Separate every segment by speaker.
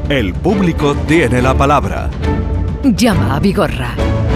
Speaker 1: El público tiene la palabra.
Speaker 2: Llama a Vigorra.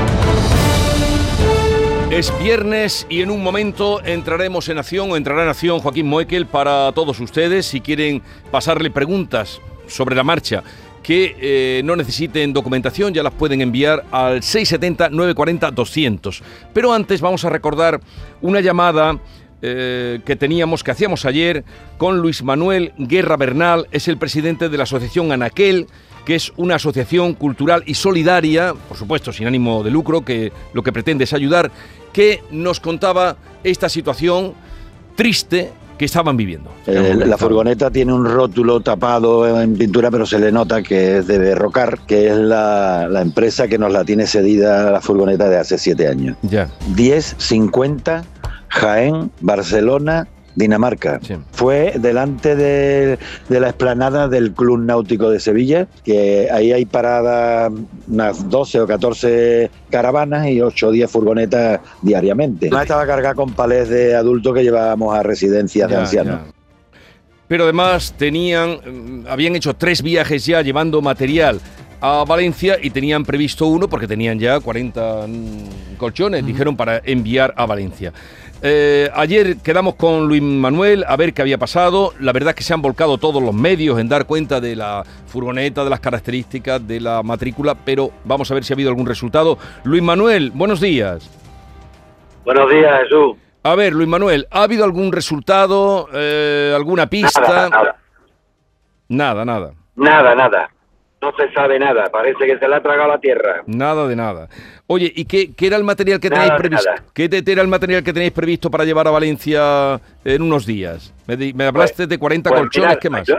Speaker 3: Es viernes y en un momento entraremos en acción, o entrará en acción Joaquín Moekel para todos ustedes. Si quieren pasarle preguntas sobre la marcha que no necesiten documentación, ya las pueden enviar al 670-940-200. Pero antes vamos a recordar una llamada que hacíamos ayer con Luis Manuel Guerra Bernal. Es el presidente de la asociación Anaquel, que es una asociación cultural y solidaria, por supuesto sin ánimo de lucro, que lo que pretende es ayudar, que nos contaba esta situación triste que estaban viviendo.
Speaker 4: La furgoneta tiene un rótulo tapado en pintura, pero se le nota que es de Berrocar, que es la empresa que nos la tiene cedida la furgoneta de hace 7 años.
Speaker 3: Ya.
Speaker 4: 1050 Jaén, Barcelona, Dinamarca.
Speaker 3: Sí.
Speaker 4: Fue delante de la explanada del Club Náutico de Sevilla, que ahí hay paradas unas 12 o 14 caravanas y 8 o 10 furgonetas diariamente. No estaba cargada con palés de adultos que llevábamos a residencias de ancianos.
Speaker 3: Ya. Pero además habían hecho 3 viajes ya llevando material a Valencia y tenían previsto uno porque tenían ya 40 colchones, dijeron, para enviar a Valencia. Ayer quedamos con Luis Manuel a ver qué había pasado. La verdad es que se han volcado todos los medios en dar cuenta de la furgoneta, de las características, de la matrícula, pero vamos a ver si ha habido algún resultado. Luis Manuel, buenos días.
Speaker 5: Buenos días, Jesús.
Speaker 3: A ver, Luis Manuel, ¿ha habido algún resultado, alguna pista? Nada.
Speaker 5: Nada. No se sabe nada, parece que se la ha tragado la tierra.
Speaker 3: Nada de nada. Oye, ¿y qué era el material que tenéis previsto? ¿Qué era el material que tenéis previsto para llevar a Valencia en unos días? Me hablaste de 40 colchones, ¿qué más?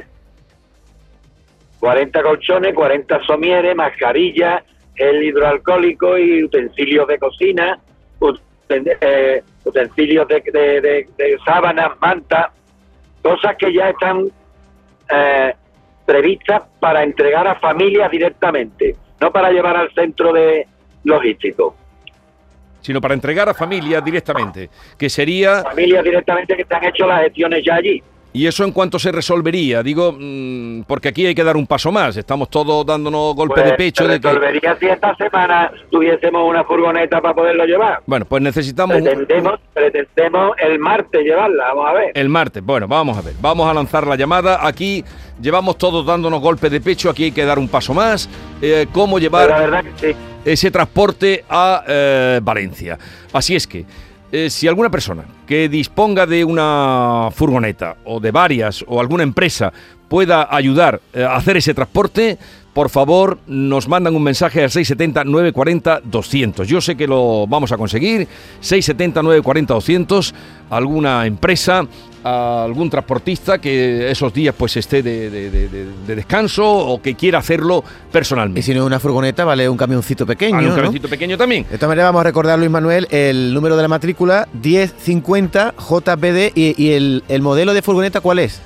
Speaker 5: 40 colchones, 40 somieres, mascarillas, gel hidroalcohólico y utensilios de cocina, utensilios de sábanas, mantas, cosas que ya están previstas para entregar a familias directamente, no para llevar al centro de logístico.
Speaker 3: Sino para entregar a familias directamente, que sería...
Speaker 5: Familias directamente que se han hecho las gestiones ya allí.
Speaker 3: ¿Y eso en cuánto se resolvería? Digo, porque aquí hay que dar un paso más. Estamos todos dándonos golpes de pecho.
Speaker 5: Se resolvería si esta semana tuviésemos una furgoneta para poderlo llevar.
Speaker 3: Bueno, pues necesitamos...
Speaker 5: Pretendemos el martes llevarla, vamos a ver.
Speaker 3: El martes, bueno, vamos a ver. Vamos a lanzar la llamada. Aquí llevamos todos dándonos golpes de pecho. Aquí hay que dar un paso más. ¿Cómo llevar
Speaker 5: la verdad que sí,
Speaker 3: ese transporte a Valencia? Así es que... si alguna persona que disponga de una furgoneta o de varias o alguna empresa pueda ayudar a hacer ese transporte, por favor nos mandan un mensaje al 670-940-200. Yo sé que lo vamos a conseguir. 670-940-200. Alguna empresa, algún transportista que esos días pues esté de descanso o que quiera hacerlo personalmente.
Speaker 6: Y si no es una furgoneta, vale un camioncito pequeño,
Speaker 3: un camioncito pequeño también.
Speaker 6: De todas maneras, vamos a recordar, Luis Manuel, el número de la matrícula 1050 JPD y el modelo de furgoneta, ¿cuál es?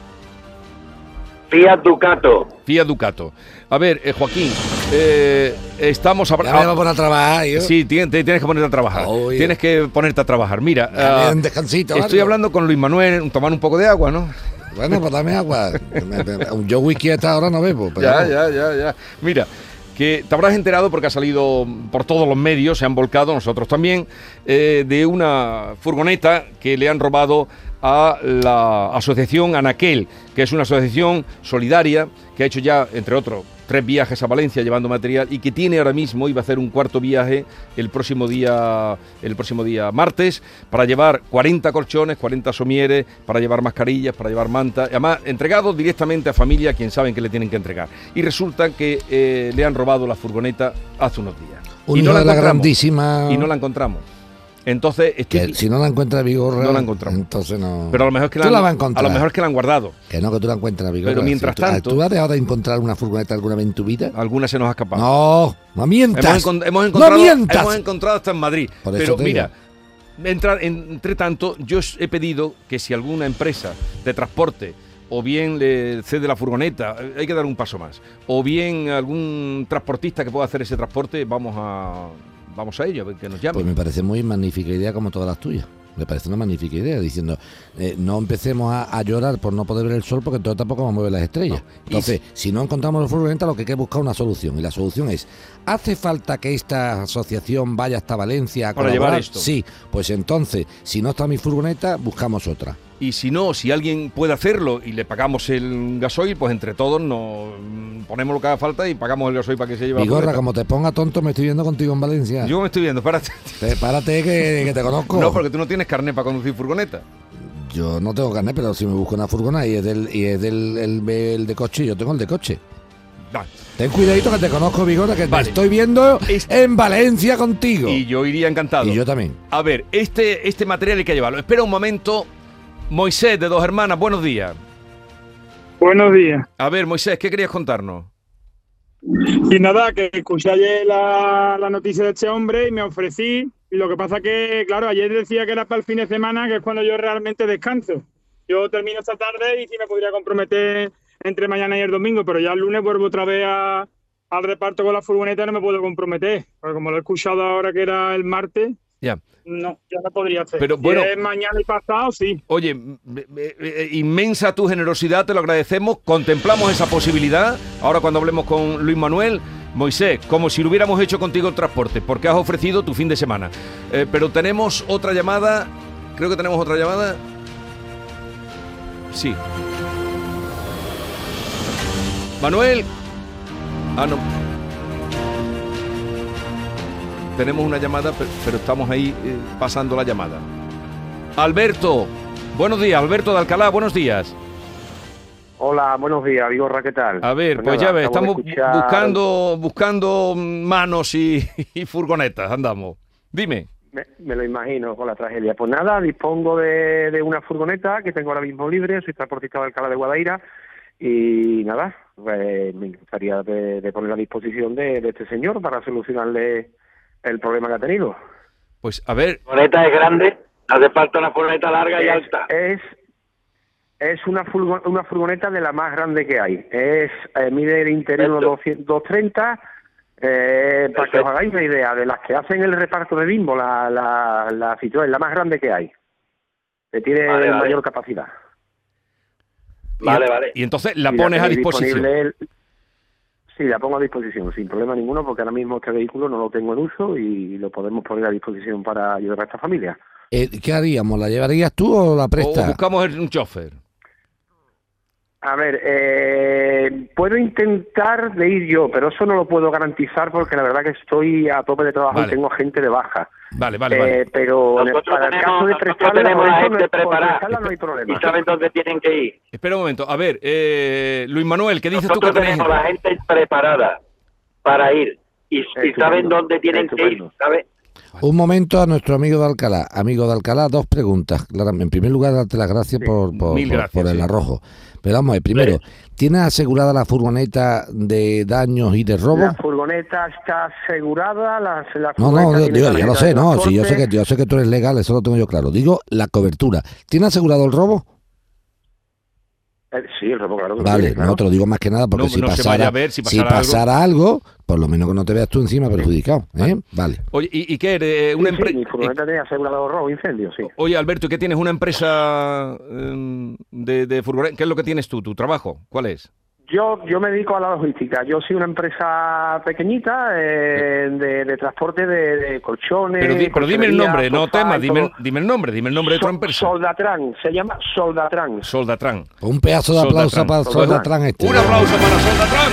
Speaker 5: Fiat Ducato.
Speaker 3: A ver, Joaquín, estamos...
Speaker 7: Ya me voy a poner a trabajar, yo.
Speaker 3: Sí, tienes que ponerte a trabajar. Tienes que ponerte a trabajar. Mira,
Speaker 7: un descansito.
Speaker 3: Estoy hablando con Luis Manuel, tomar un poco de agua, ¿no?
Speaker 7: Bueno, pues dame agua. Yo whisky a esta hora no bebo. Pero
Speaker 3: Ya. Mira, que te habrás enterado porque ha salido por todos los medios, se han volcado, nosotros también, de una furgoneta que le han robado a la asociación Anaquel, que es una asociación solidaria que ha hecho ya, entre otros, 3 viajes a Valencia llevando material y que tiene ahora mismo, iba a hacer un 4º viaje el próximo día martes, para llevar 40 colchones, 40 somieres, para llevar mascarillas, para llevar mantas, además entregados directamente a familia, quien saben que le tienen que entregar. Y resulta que le han robado la furgoneta hace unos días.
Speaker 7: Y no la grandísima.
Speaker 3: Y no la encontramos. Entonces,
Speaker 7: si no la encuentra Vigorra,
Speaker 3: no la encontramos.
Speaker 7: Entonces no.
Speaker 3: Pero a lo mejor es que
Speaker 7: la vas a encontrar.
Speaker 3: A lo mejor es que la han guardado.
Speaker 7: Que no, que tú la encuentras, Vigorra.
Speaker 3: Pero mientras tanto,
Speaker 7: ¿tú has dejado de encontrar una furgoneta alguna vez en tu vida?
Speaker 3: Alguna se nos ha escapado.
Speaker 7: No mientas.
Speaker 3: Hemos encontrado hasta en Madrid. Pero mira, entre tanto, yo he pedido que si alguna empresa de transporte o bien le cede la furgoneta, hay que dar un paso más, o bien algún transportista que pueda hacer ese transporte, vamos a ello, a ver que nos llamen.
Speaker 7: Pues me parece muy magnífica idea, como todas las tuyas. Me parece una magnífica idea, diciendo, no empecemos a llorar por no poder ver el sol, porque entonces tampoco vamos a ver las estrellas.
Speaker 3: No.
Speaker 7: Entonces, si no encontramos los furgonetas, lo que hay que buscar una solución. Y la solución es, ¿hace falta que esta asociación vaya hasta Valencia a
Speaker 3: para
Speaker 7: colaborar?
Speaker 3: llevar esto?
Speaker 7: Sí, pues entonces, si no está mi furgoneta, buscamos otra.
Speaker 3: Y si no, si alguien puede hacerlo y le pagamos el gasoil, pues entre todos nos ponemos lo que haga falta y pagamos el gasoil para que se lleve la
Speaker 7: Vigorra,
Speaker 3: furgoneta.
Speaker 7: como te ponga tonto, me estoy viendo contigo en Valencia.
Speaker 3: Yo me estoy viendo, espérate.
Speaker 7: Párate que te conozco.
Speaker 3: No, porque tú no tienes carnet para conducir furgoneta.
Speaker 7: Yo no tengo carnet, pero si me busco una furgona y es el de coche, yo tengo el de coche.
Speaker 3: Vale.
Speaker 7: Ten cuidadito que te conozco, Vigorra, que
Speaker 3: Vale.
Speaker 7: te estoy viendo
Speaker 3: Este-
Speaker 7: en Valencia contigo.
Speaker 3: Y yo iría encantado.
Speaker 7: Y yo también.
Speaker 3: A ver, este material hay que llevarlo. Espera un momento. Moisés, de Dos Hermanas, buenos días.
Speaker 8: Buenos días.
Speaker 3: A ver, Moisés, ¿qué querías contarnos?
Speaker 8: Y nada, que escuché ayer la noticia de este hombre y me ofrecí. Y lo que pasa que, claro, ayer decía que era para el fin de semana, que es cuando yo realmente descanso. Yo termino esta tarde y sí me podría comprometer entre mañana y el domingo, pero ya el lunes vuelvo otra vez al reparto con la furgoneta y no me puedo comprometer. Porque como lo he escuchado ahora que era el martes,
Speaker 3: Ya.
Speaker 8: no, ya no podría hacer.
Speaker 3: Pero
Speaker 8: Si
Speaker 3: bueno-
Speaker 8: es mañana y pasado, sí.
Speaker 3: Oye, inmensa tu generosidad, te lo agradecemos. Contemplamos esa posibilidad. Ahora cuando hablemos con Luis Manuel, Moisés, como si lo hubiéramos hecho contigo el transporte, porque has ofrecido tu fin de semana. Pero tenemos otra llamada. Creo que tenemos otra llamada. Sí. Manuel. Ah, no. Tenemos una llamada, pero estamos ahí pasando la llamada. Alberto. Buenos días, Alberto de Alcalá, buenos días.
Speaker 5: Hola, buenos días, Vigorra, ¿qué tal?
Speaker 3: A ver, pues
Speaker 5: nada,
Speaker 3: ya ves,
Speaker 5: acabo
Speaker 3: estamos
Speaker 5: de escuchar-
Speaker 3: buscando manos y furgonetas, andamos. Dime.
Speaker 5: Me lo imagino con la tragedia. Pues nada, dispongo de una furgoneta que tengo ahora mismo libre, soy transportista de Alcalá de Guadaira y nada, pues me gustaría de poner a disposición de este señor para solucionarle el problema que ha tenido.
Speaker 3: Pues a ver,
Speaker 5: La furgoneta es grande, hace falta una furgoneta larga y alta. Es una furgoneta de la más grande que hay. Mide el interior unos 230. Para que os hagáis una idea, de las que hacen el reparto de Bimbo, la Citroën, la más grande que hay, que tiene mayor capacidad.
Speaker 3: Vale. Y entonces la pones a disposición.
Speaker 5: Sí, la pongo a disposición, sin problema ninguno, porque ahora mismo este vehículo no lo tengo en uso y lo podemos poner a disposición para ayudar a esta familia.
Speaker 7: ¿Qué haríamos? ¿La llevarías tú o la
Speaker 3: O
Speaker 7: prestas?
Speaker 3: buscamos un chofer.
Speaker 5: A ver, puedo intentar de ir yo, pero eso no lo puedo garantizar porque la verdad que estoy a tope de trabajo
Speaker 3: Vale.
Speaker 5: y tengo gente de baja.
Speaker 3: Vale.
Speaker 5: Pero para el caso de prestarla,
Speaker 9: tenemos
Speaker 5: por
Speaker 9: la
Speaker 5: eso
Speaker 9: gente
Speaker 5: no, por
Speaker 9: preparada.
Speaker 5: prestarla no hay problema.
Speaker 9: Y saben dónde tienen que ir.
Speaker 3: Espera un momento. A ver, Luis Manuel, ¿qué dices tú que
Speaker 9: Nosotros
Speaker 3: tenés?
Speaker 9: tenemos la gente preparada para ir y saben dónde tienen que ir,
Speaker 5: Estupendo.
Speaker 9: ¿sabes?
Speaker 7: Un momento a nuestro amigo de Alcalá. Amigo de Alcalá, dos preguntas. Clara, en primer lugar, darte las gracias
Speaker 3: Mil gracias,
Speaker 7: por el
Speaker 3: sí.
Speaker 7: arrojo. Pero vamos a ver, primero, ¿tienes asegurada la furgoneta de daños y de robo?
Speaker 5: La furgoneta está asegurada, la
Speaker 7: No,
Speaker 5: furgoneta tiene
Speaker 7: digo, ya lo
Speaker 5: tarjeta
Speaker 7: sé,
Speaker 5: de
Speaker 7: no, sí, yo
Speaker 5: transporte.
Speaker 7: sé que tú eres legal, eso lo tengo yo claro. Digo, la cobertura. ¿Tienes asegurado el robo?
Speaker 5: Sí, el robo, claro. que
Speaker 7: Vale,
Speaker 5: sí, claro.
Speaker 7: no te lo digo más que nada porque
Speaker 3: No,
Speaker 7: si
Speaker 3: no se
Speaker 7: pasara,
Speaker 3: vaya a ver, si
Speaker 7: si
Speaker 3: pasara
Speaker 7: pasara algo, por lo menos que no te veas tú encima perjudicado. Vale.
Speaker 3: Oye, ¿y qué eres?
Speaker 5: Sí,
Speaker 3: Una
Speaker 5: sí, mi
Speaker 3: empresa.
Speaker 5: furgoneta tiene asegurado robo, incendio, sí.
Speaker 3: Oye, Alberto, ¿y qué tienes? ¿Una empresa de furgoneta? ¿Qué es lo que tienes tú? ¿Tu trabajo? ¿Cuál es?
Speaker 5: Yo me dedico a la logística. Yo soy una empresa pequeñita de transporte de colchones.
Speaker 3: Pero dime el nombre, no
Speaker 5: sofá
Speaker 3: temas,
Speaker 5: y todo.
Speaker 3: dime el nombre de tu empresa.
Speaker 5: Soldatran, se llama Soldatran.
Speaker 3: Soldatran.
Speaker 7: Un pedazo de aplauso
Speaker 3: Soldatran.
Speaker 7: para Soldatran este.
Speaker 3: Un aplauso para Soldatran.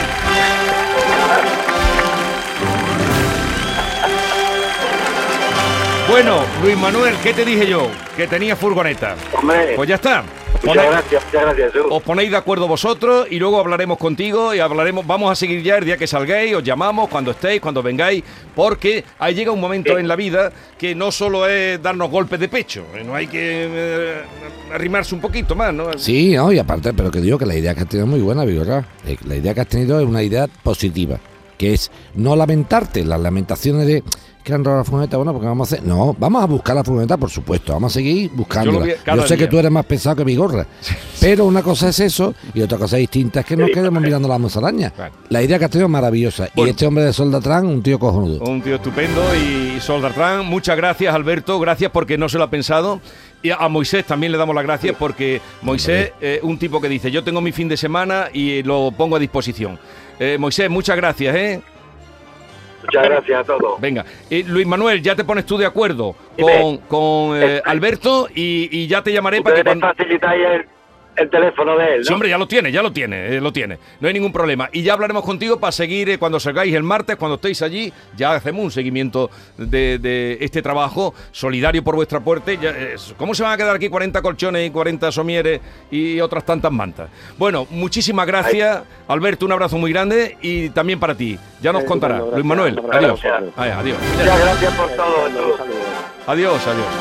Speaker 3: Bueno, Luis Manuel, ¿qué te dije yo? Que tenía furgoneta.
Speaker 9: Hombre,
Speaker 3: Pues ya está.
Speaker 9: muchas gracias, Jesús.
Speaker 3: Os ponéis de acuerdo vosotros y luego hablaremos contigo y vamos a seguir ya el día que salgáis, os llamamos cuando estéis, cuando vengáis, porque ahí llega un momento en la vida que no solo es darnos golpes de pecho, no hay que arrimarse un poquito más, ¿no?
Speaker 7: Sí, no, y aparte, pero que digo que la idea que has tenido es muy buena, Vigorra. La idea que has tenido es una idea positiva, que es no lamentarte, las lamentaciones de que han robado la furgoneta. Bueno, porque vamos a hacer... No, vamos a buscar la furgoneta, por supuesto. Vamos a seguir buscándola. Yo sé que tú eres más pesado que Vigorra. Pero una cosa es eso y otra cosa distinta es que nos quedemos mirando las musarañas. Claro. La idea que ha tenido es maravillosa. Bueno, y este hombre de Soldatrán, un tío cojonudo.
Speaker 3: Un tío estupendo. Y Soldatrán, muchas gracias, Alberto. Gracias porque no se lo ha pensado. Y a Moisés también le damos las gracias porque Moisés es un tipo que dice, yo tengo mi fin de semana y lo pongo a disposición. Moisés, muchas gracias,
Speaker 9: Muchas gracias a todos.
Speaker 3: Venga, Luis Manuel, ya te pones tú de acuerdo con Alberto y ya te llamaré para que...
Speaker 9: facilitáis el teléfono de él, ¿no?
Speaker 3: Sí, hombre, ya lo tiene. No hay ningún problema. Y ya hablaremos contigo para seguir cuando salgáis el martes, cuando estéis allí, ya hacemos un seguimiento de este trabajo solidario por vuestra puerta. ¿Cómo se van a quedar aquí 40 colchones y 40 somieres y otras tantas mantas? Bueno, muchísimas gracias, Alberto, un abrazo muy grande y también para ti. Ya nos contará.
Speaker 9: Bueno,
Speaker 3: Luis Manuel, adiós. Adiós.
Speaker 9: Muchas gracias por todo.
Speaker 3: Adiós.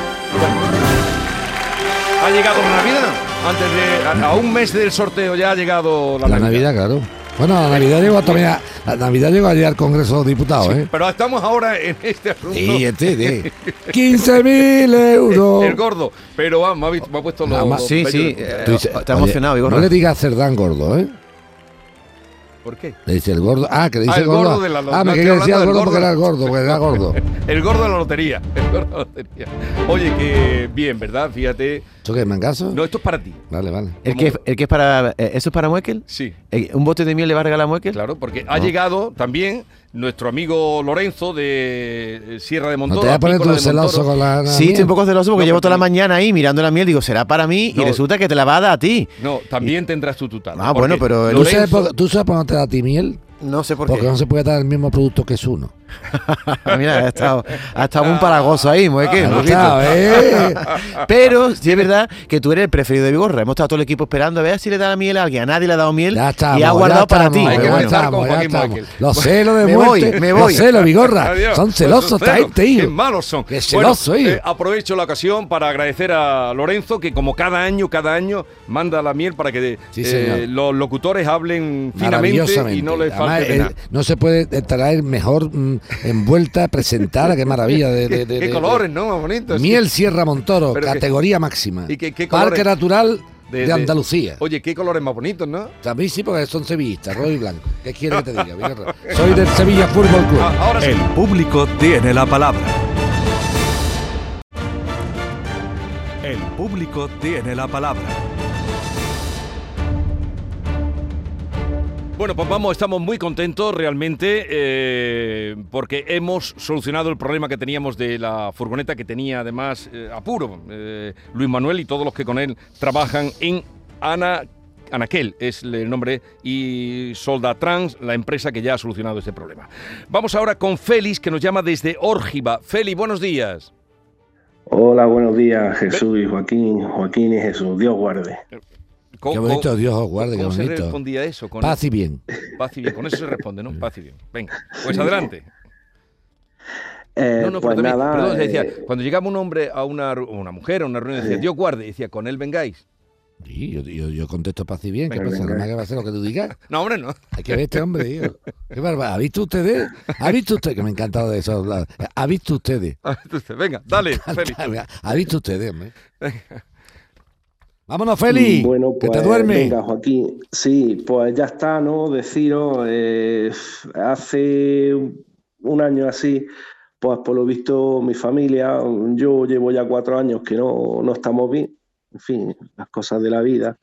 Speaker 3: ¿Ha llegado la Navidad? Antes de... A un mes del sorteo ya ha llegado la
Speaker 7: Navidad, claro. Bueno, la Navidad llegó también la Navidad llegó ayer al Congreso de los Diputados,
Speaker 3: sí, pero estamos ahora en este asunto.
Speaker 7: Sí, 15.000 euros.
Speaker 3: El gordo. Pero me ha puesto los...
Speaker 6: Sí. Está emocionado, Vigorra.
Speaker 7: No le digas Cerdán gordo, ¿eh?
Speaker 3: ¿Por qué?
Speaker 7: Le dice el gordo. Ah, que le dice
Speaker 3: el gordo de la lotería.
Speaker 7: Me quería decir el gordo porque era el gordo, porque era gordo.
Speaker 3: El gordo de la lotería. Oye, que bien, ¿verdad? Fíjate.
Speaker 7: ¿Esto qué es, mangazo?
Speaker 3: No, esto es para ti.
Speaker 7: Vale.
Speaker 6: ¿El que es para... ¿Eso es para Muekel?
Speaker 3: Sí.
Speaker 6: ¿Un bote de miel le va a regalar a Muekel?
Speaker 3: Claro, porque ha llegado también nuestro amigo Lorenzo de Sierra de Montoro.
Speaker 7: ¿No te vas a poner tú celoso con la
Speaker 6: Sí, estoy un poco celoso porque llevo toda la mañana ahí mirando la miel. Digo, será para mí y resulta que te la va a dar a ti.
Speaker 3: No, también tendrás tu tutal.
Speaker 6: Ah, bueno, pero...
Speaker 7: ¿Tú sabes por qué no te da a ti miel?
Speaker 6: No sé por qué.
Speaker 7: Porque no se puede dar el mismo producto que es uno.
Speaker 6: Mira, ha estado un paragoso ahí, Muekel. Pero sí es verdad que tú eres el preferido de Vigorra. Hemos estado todo el equipo esperando a ver si le da la miel a alguien. A nadie le ha dado miel y ha guardado para ti.
Speaker 7: Ya estamos. Los celos de muerte.
Speaker 6: Me voy.
Speaker 7: Los celos, Vigorra. Adiós. Son celosos esta gente, hijo.
Speaker 3: Qué malos son.
Speaker 7: Qué celoso, hijo.
Speaker 3: Aprovecho la ocasión para agradecer a Lorenzo que como cada año manda la miel para que los locutores hablen finamente y no les falte nada.
Speaker 7: No se puede traer mejor envuelta, presentada, qué maravilla.
Speaker 3: Qué colores, ¿no? Más bonitos.
Speaker 7: Miel Sierra Montoro, categoría máxima.
Speaker 3: ¿Y qué
Speaker 7: Parque Natural de Andalucía.
Speaker 3: Oye, qué colores más bonitos, ¿no?
Speaker 7: A mí sí, porque son sevillistas, rojo y blanco. ¿Qué quieres que te diga? Soy del Sevilla Fútbol Club.
Speaker 3: Ahora sí.
Speaker 1: El público tiene la palabra. El público tiene la palabra.
Speaker 3: Bueno, pues estamos muy contentos realmente porque hemos solucionado el problema que teníamos de la furgoneta que tenía además apuro. Luis Manuel y todos los que con él trabajan en Anaquel es el nombre, y Soldatrans, la empresa que ya ha solucionado este problema. Vamos ahora con Félix, que nos llama desde Órgiva. Félix, buenos días.
Speaker 10: Hola, buenos días, Jesús y Joaquín. Joaquín y Jesús, Dios guarde.
Speaker 7: Qué bonito, Dios os guarde, qué
Speaker 3: bonito. ¿Cómo se respondía eso?
Speaker 7: Paz y bien.
Speaker 3: Paz y bien, con eso se responde, ¿no? Paz y bien. Venga, pues adelante.
Speaker 10: Pues también, nada.
Speaker 3: Perdón, decía, cuando llegaba un hombre a una mujer a una reunión, decía, Dios guarde, y decía, con él vengáis.
Speaker 7: Sí, yo contesto paz y bien. ¿Qué pasa? ¿No me va a hacer lo que tú digas?
Speaker 3: No, hombre, no.
Speaker 7: Hay que ver este hombre, tío. Qué barbaridad. ¿Ha visto ustedes? Que me ha encantado de eso. ¿Ha visto ustedes?
Speaker 3: Venga, dale, Félix.
Speaker 7: ¿Ha visto ustedes, hombre? Vámonos, Félix,
Speaker 10: bueno, pues,
Speaker 7: que te duermes.
Speaker 10: Venga, Joaquín, sí, pues ya está, ¿no? Deciros, hace un año así, pues por lo visto mi familia, yo llevo ya 4 años que no estamos bien, en fin, las cosas de la vida,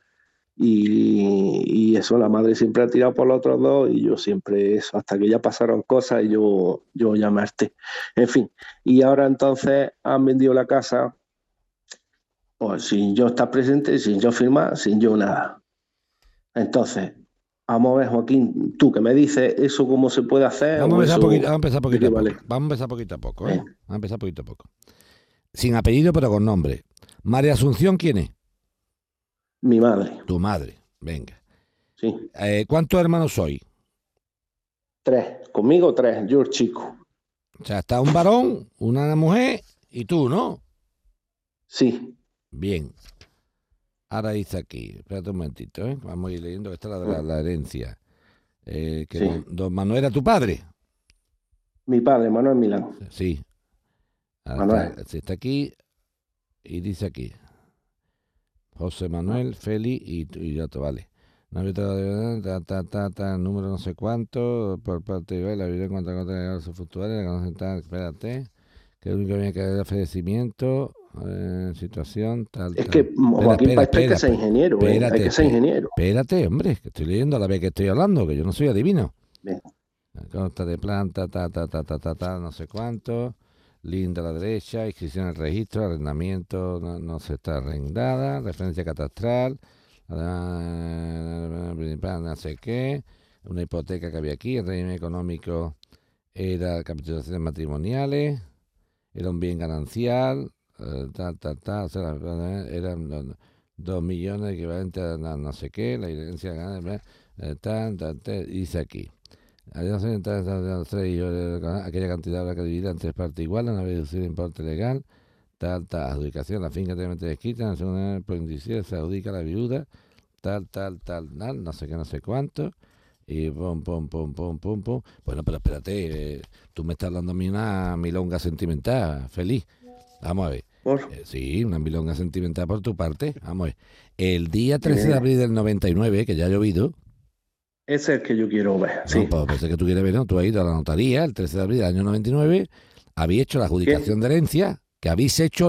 Speaker 10: y eso, la madre siempre ha tirado por los otros dos, y yo siempre eso, hasta que ya pasaron cosas, y yo llamé a en fin, y ahora entonces han vendido la casa, pues sin yo estar presente, sin yo firmar, sin yo nada. Entonces, vamos a ver, Joaquín, tú que me dices eso cómo se puede hacer.
Speaker 7: Vamos a empezar poquito a poco. Vamos a empezar poquito a poco, ¿eh? Vamos a empezar poquito a poco. Sin apellido, pero con nombre. María Asunción, ¿quién es?
Speaker 10: Mi madre.
Speaker 7: Tu madre, venga.
Speaker 10: Sí.
Speaker 7: ¿Cuántos hermanos sois?
Speaker 10: 3. Conmigo 3, yo el chico.
Speaker 7: O sea, está un varón, una mujer y tú, ¿no?
Speaker 10: Sí.
Speaker 7: Bien. Ahora dice aquí, espérate un momentito, ¿eh? Vamos a ir leyendo que está la herencia.
Speaker 10: Sí.
Speaker 7: Don Manuel era tu padre.
Speaker 10: Mi padre, Manuel Milán.
Speaker 7: Sí. Si está aquí y dice aquí José Manuel, Feli y ya te vale. Número no sé cuánto, por parte de la vida en cuanto a cosas fluctuantes, espérate, que el único que viene que dar ofrecimiento, situación, tal.
Speaker 10: Es que, Joaquín, hay que ser ingeniero, hay que ser ingeniero.
Speaker 7: Espérate, hombre, que estoy leyendo a la vez que estoy hablando, que yo no soy adivino.
Speaker 10: Bien.
Speaker 7: Consta de planta, no sé cuánto. Linda a la derecha, inscripción al registro, arrendamiento, no se está arrendada, referencia catastral, no sé qué, una hipoteca que había aquí, el régimen económico era capitalizaciones matrimoniales, era un bien ganancial, o sea, eran 2 millones equivalentes a no sé qué, la herencia dice aquí. Aquella cantidad habrá que dividir en 3 partes iguales, una reducción de importe legal, adjudicación, la finca teóricamente descrita, en la segunda por indicios se adjudica a la viuda, no sé qué, no sé cuánto, y pum. Bueno, pero espérate, tú me estás hablando a mí una milonga sentimental, feliz. Vamos a ver. Sí, una milonga sentimental por tu parte. Vamos a ver. El día 13 de abril del 99, que ya ha llovido.
Speaker 10: Ese es el que yo quiero ver, sí.
Speaker 7: No, pues que tú quieres ver, ¿no? Tú has ido a la notaría el 13 de abril del año 99, habéis hecho la adjudicación de herencia, habéis hecho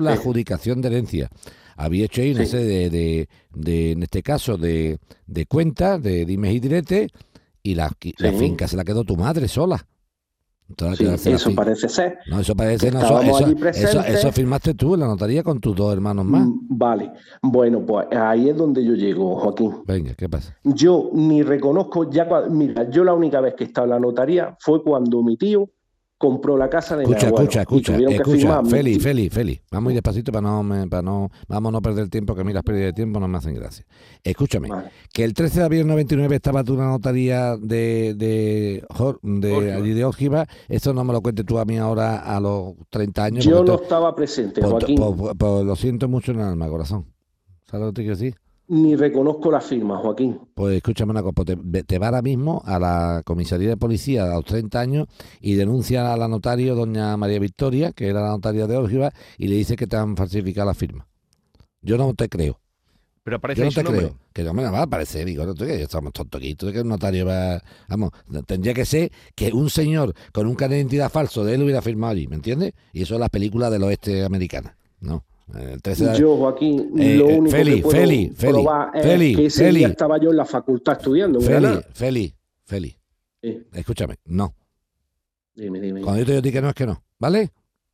Speaker 7: ahí una serie de en este caso, de cuentas, de dimes y diretes, y la finca se la quedó tu madre sola.
Speaker 10: Entonces, eso parece ser.
Speaker 7: No, eso parece, eso firmaste tú en la notaría con tus 2 hermanos más.
Speaker 10: Vale. Bueno, pues ahí es donde yo llego, Joaquín.
Speaker 7: Venga, ¿qué pasa?
Speaker 10: Yo ni reconozco, mira, yo la única vez que he estado en la notaría fue cuando mi tío compró la casa de mi abuelo.
Speaker 7: Escucha, Feli, vamos a ir despacito para no perder tiempo, que a mí las pérdidas de tiempo no me hacen gracia. Escúchame, que el 13 de abril del 99 estaba tú en una notaría de allí de Órgiva, esto no me lo cuentes tú a mí ahora a los 30 años.
Speaker 10: Yo no estaba presente, Joaquín.
Speaker 7: Pues lo siento mucho en el alma, corazón. ¿Sabes lo que te quiero decir?
Speaker 10: Ni reconozco la firma, Joaquín.
Speaker 7: Pues escúchame una cosa, te va ahora mismo a la comisaría de policía a los 30 años y denuncia a la notario doña María Victoria, que era la notaria de Órgiva, y le dice que te han falsificado la firma. Yo no te creo.
Speaker 3: Pero aparece
Speaker 7: yo no te creo. Que no me va a parecer, digo, no, que estamos tontos aquí, tú que un notario va... Vamos, tendría que ser que un señor con un carnet de identidad falso de él hubiera firmado allí, ¿me entiendes? Y eso es la película del oeste americana, ¿no?
Speaker 10: Yo, Joaquín, lo único que puedo probar es que ese día estaba yo en la facultad estudiando.
Speaker 7: Feli, sí. Escúchame, no.
Speaker 10: Dime.
Speaker 7: Cuando yo te digo que no, es que no, ¿vale?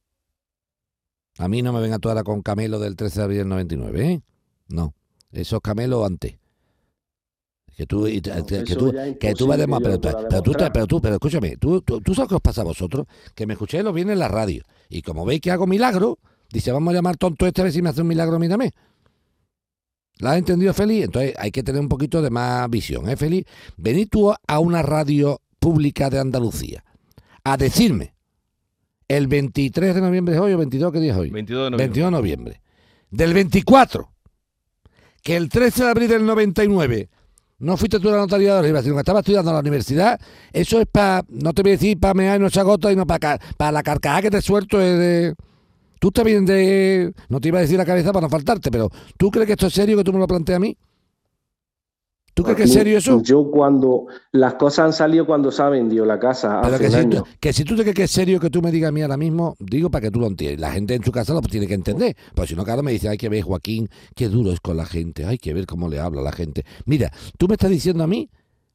Speaker 7: A mí no me venga tú ahora con Camelo del 13 de abril del 99, ¿eh? No, esos Camelos antes. Que tú vas de más, pero escúchame, tú sabes qué os pasa a vosotros, que me escucháis los viernes en la radio, y como veis que hago milagro, dice, vamos a llamar tonto a ver si me hace un milagro, mírame. ¿La has entendido, Feli? Entonces hay que tener un poquito de más visión, ¿eh, Feli? Venid tú a una radio pública de Andalucía a decirme el 23 de noviembre es hoy o 22, ¿qué día es hoy?
Speaker 3: 22
Speaker 7: de noviembre. Del 24, que el 13 de abril del 99 no fuiste tú a la notaría de Órgiva, sino que estabas estudiando en la universidad. Eso es para, no te voy a decir para mear y no echar gota, y no para la carcajada que te suelto de... Tú estás bien de... No te iba a decir la cabeza para no faltarte, pero ¿tú crees que esto es serio que tú me lo planteas a mí? ¿Tú crees que es serio eso?
Speaker 10: Yo cuando las cosas han salido cuando se ha vendido la casa hace un año.
Speaker 7: Que si tú te crees que es serio que tú me digas a mí ahora mismo, digo para que tú lo entiendas. La gente en su casa lo tiene que entender. Pues si no, claro, me dice, hay que ver, Joaquín, qué duro es con la gente. Hay que ver cómo le habla a la gente. Mira, tú me estás diciendo a mí,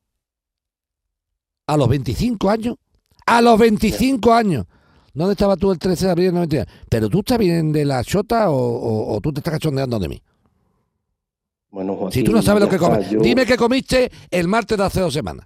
Speaker 7: a los 25 años, ¿dónde estabas tú el 13 de abril del 99? ¿Pero tú estás bien de la chota o tú te estás cachondeando de mí?
Speaker 10: Bueno, Joaquín,
Speaker 7: si tú no sabes lo que comes, dime qué comiste el martes de hace 2 semanas.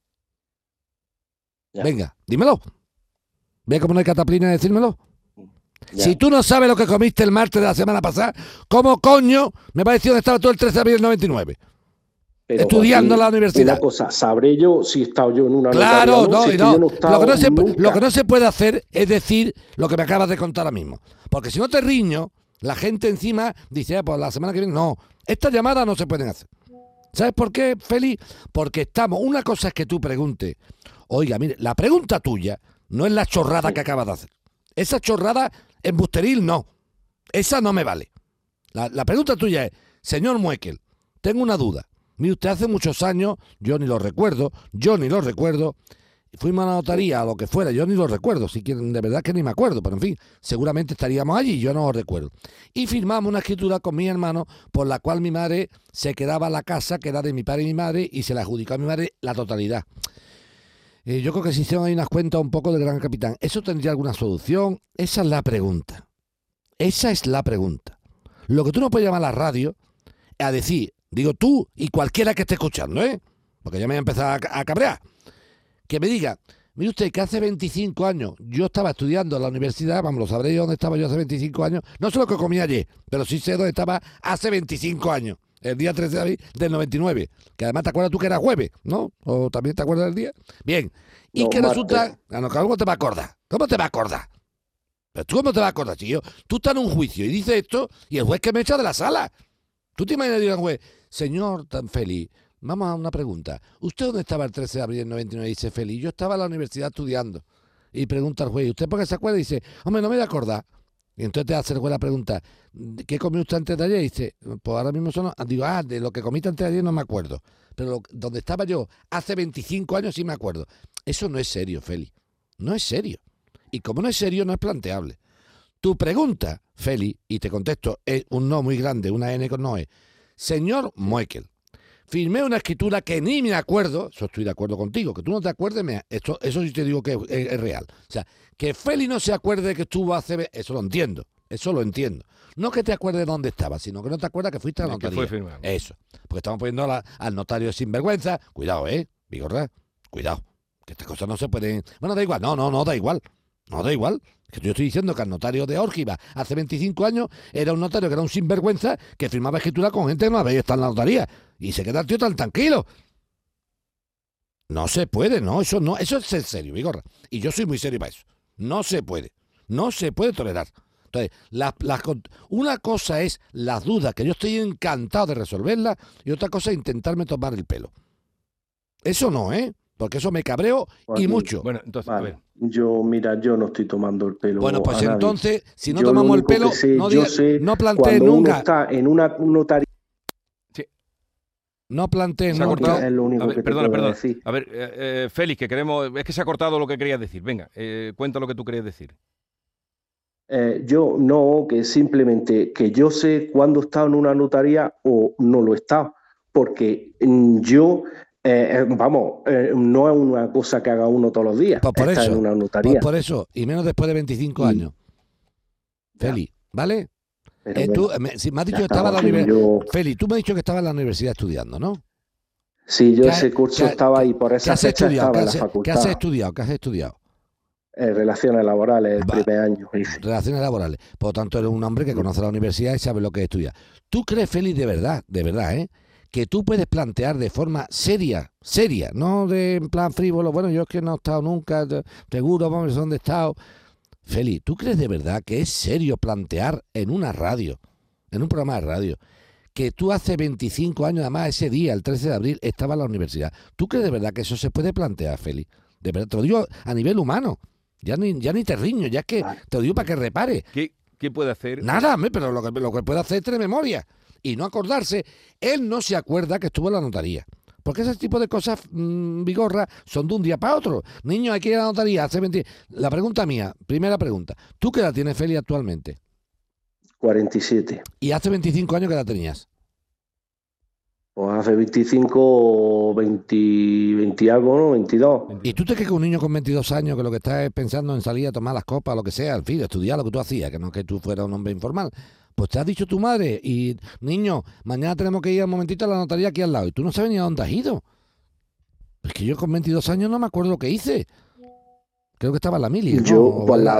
Speaker 7: Ya. Venga, dímelo. ¿Ve cómo no hay cataplina de decírmelo? Ya. Si tú no sabes lo que comiste el martes de la semana pasada, ¿cómo coño me va a decir dónde estaba tú el 13 de abril del 99? Pero, estudiando en la universidad.
Speaker 10: Una cosa, sabré yo si he estado yo en una
Speaker 7: claro, lo que no se puede hacer es decir lo que me acabas de contar ahora mismo. Porque si no te riño, la gente encima dice, pues la semana que viene, no, estas llamadas no se pueden hacer. ¿Sabes por qué, Feli? Porque estamos, una cosa es que tú preguntes, oiga, mire, la pregunta tuya no es la chorrada que acabas de hacer. Esa chorrada embusteril no. Esa no me vale. La pregunta tuya es, señor Muekel, tengo una duda. Mire usted, hace muchos años, yo ni lo recuerdo, fuimos a la notaría, a lo que fuera, yo ni lo recuerdo, si quieren, de verdad que ni me acuerdo, pero en fin, seguramente estaríamos allí, yo no lo recuerdo. Y firmamos una escritura con mi hermano por la cual mi madre se quedaba la casa, que era de mi padre y mi madre, y se la adjudicó a mi madre la totalidad. Yo creo que se hicieron ahí unas cuentas un poco del Gran Capitán. ¿Eso tendría alguna solución? Esa es la pregunta. Esa es la pregunta. Lo que tú no puedes llamar a la radio a decir, digo tú y cualquiera que esté escuchando, porque ya me voy a empezar a cabrear, que me diga, mire usted, que hace 25 años yo estaba estudiando en la universidad, vamos, lo sabré yo dónde estaba yo hace 25 años, no sé lo que comí ayer, pero sí sé dónde estaba hace 25 años, el día 13 de abril del 99, que además te acuerdas tú que era jueves, ¿no? ¿O también te acuerdas del día? Bien, y no, que resulta, ¿cómo te va a acordar? ¿Cómo te va a acordar? ¿Pero tú cómo te vas a acordar, chico? Tú estás en un juicio y dices esto y el juez que me echa de la sala. ¿Tú te imaginas que diga al juez, señor tan feliz, vamos a una pregunta. ¿Usted dónde estaba el 13 de abril del 99? Dice feliz. Yo estaba en la universidad estudiando. Y pregunta al juez, ¿usted por qué se acuerda? Y dice, hombre, no me voy a acordar. Y entonces te hace el juez la pregunta, ¿qué comió usted antes de ayer? Y dice, pues ahora mismo digo, de lo que comiste antes de ayer no me acuerdo. Pero donde estaba yo hace 25 años sí me acuerdo. Eso no es serio, Feli. No es serio. Y como no es serio, no es planteable. Tu pregunta, Feli, y te contesto, es un no muy grande, una N con no es. Señor Muekel, firmé una escritura que ni me acuerdo, eso estoy de acuerdo contigo, que tú no te acuerdes, eso sí te digo que es real. O sea, que Feli no se acuerde que estuvo hace... Eso lo entiendo. No que te acuerdes dónde estaba, sino que no te acuerdas que fuiste a la notaría. Eso. Porque estamos poniendo al notario de sinvergüenza. Cuidado, Vigorra, cuidado. Que estas cosas no se pueden... Bueno, da igual. No, da igual. No, da igual. Que yo estoy diciendo que el notario de Órgiva hace 25 años era un notario que era un sinvergüenza que firmaba escritura con gente que no había estado en la notaría. Y se queda el tío tan tranquilo. No se puede, no. Eso es ser serio, Vigorra. Y yo soy muy serio para eso. No se puede tolerar. Entonces, una cosa es las dudas, que yo estoy encantado de resolverlas, y otra cosa es intentarme tomar el pelo. Eso no, porque eso me cabreo y mucho.
Speaker 3: Bueno, entonces,
Speaker 10: vale.
Speaker 3: A ver.
Speaker 10: Yo no estoy tomando el pelo.
Speaker 7: Bueno, pues entonces, si no
Speaker 10: yo
Speaker 7: tomamos el pelo, no plantees nunca.
Speaker 10: Uno está en una notaría.
Speaker 7: Sí. No plantees
Speaker 10: nunca. Es lo único que
Speaker 3: perdona.
Speaker 10: decir.
Speaker 3: A ver, Félix, que queremos. Es que se ha cortado lo que querías decir. Venga, cuenta lo que tú querías decir.
Speaker 10: Yo no, que simplemente que yo sé cuándo he estado en una notaría o no lo he estado, porque yo, no es una cosa que haga uno todos los días,
Speaker 7: pues por
Speaker 10: estar
Speaker 7: eso,
Speaker 10: en una notaría.
Speaker 7: Pues por eso, y menos después de 25 años. Feli, ¿vale? Tú me has dicho que estaba en la universidad. Feli, tú me has dicho que estaba en la universidad estudiando, ¿no?
Speaker 10: Sí, yo ese curso estaba ahí, por esa fecha estaba en la facultad.
Speaker 7: ¿Qué has estudiado?
Speaker 10: Relaciones laborales, el primer año.
Speaker 7: Relaciones laborales. Por lo tanto, eres un hombre que conoce la universidad y sabe lo que estudia. ¿Tú crees, Félix, de verdad, que tú puedes plantear de forma seria, no de en plan frívolo, bueno, yo es que no he estado nunca, seguro, vamos a ver dónde he estado? Félix, ¿tú crees de verdad que es serio plantear en una radio, en un programa de radio, que tú hace 25 años, además ese día, el 13 de abril, estabas en la universidad? ¿Tú crees de verdad que eso se puede plantear, Félix? De verdad, te lo digo a nivel humano. Ya ni te riño, ya es que te lo digo para que repare.
Speaker 3: ¿Qué puede hacer?
Speaker 7: Nada, pero lo que puede hacer es tener memoria y no acordarse. Él no se acuerda que estuvo en la notaría. Porque ese tipo de cosas, Vigorra, son de un día para otro. Niño, hay que ir a la notaría hace 20... La pregunta mía, primera pregunta. ¿Tú qué edad tienes, Feli, actualmente?
Speaker 10: 47.
Speaker 7: ¿Y hace 25 años qué edad tenías?
Speaker 10: Pues hace 25, 20 algo, ¿no? 22.
Speaker 7: ¿Y tú te crees que un niño con 22 años que lo que está es pensando en salir a tomar las copas, lo que sea, al fin, estudiar lo que tú hacías, que no que tú fueras un hombre informal? Pues te has dicho tu madre, y niño, mañana tenemos que ir un momentito a la notaría aquí al lado, y tú no sabes ni a dónde has ido. Es que yo con 22 años no me acuerdo lo que hice. Creo que estaba en la mili.
Speaker 10: Yo, pues la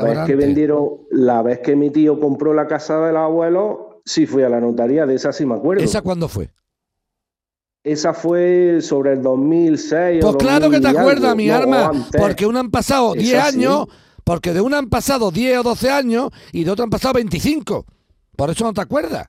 Speaker 10: vez que mi tío compró la casa del abuelo, sí fui a la notaría, de esa sí me acuerdo.
Speaker 7: ¿Esa cuándo fue?
Speaker 10: Esa fue sobre el 2006.
Speaker 7: Pues claro que te acuerdas, mi arma,
Speaker 10: antes.
Speaker 7: Porque una han pasado 10 años, porque de una han pasado 10 o 12 años y de otra han pasado 25. Por eso no te acuerdas.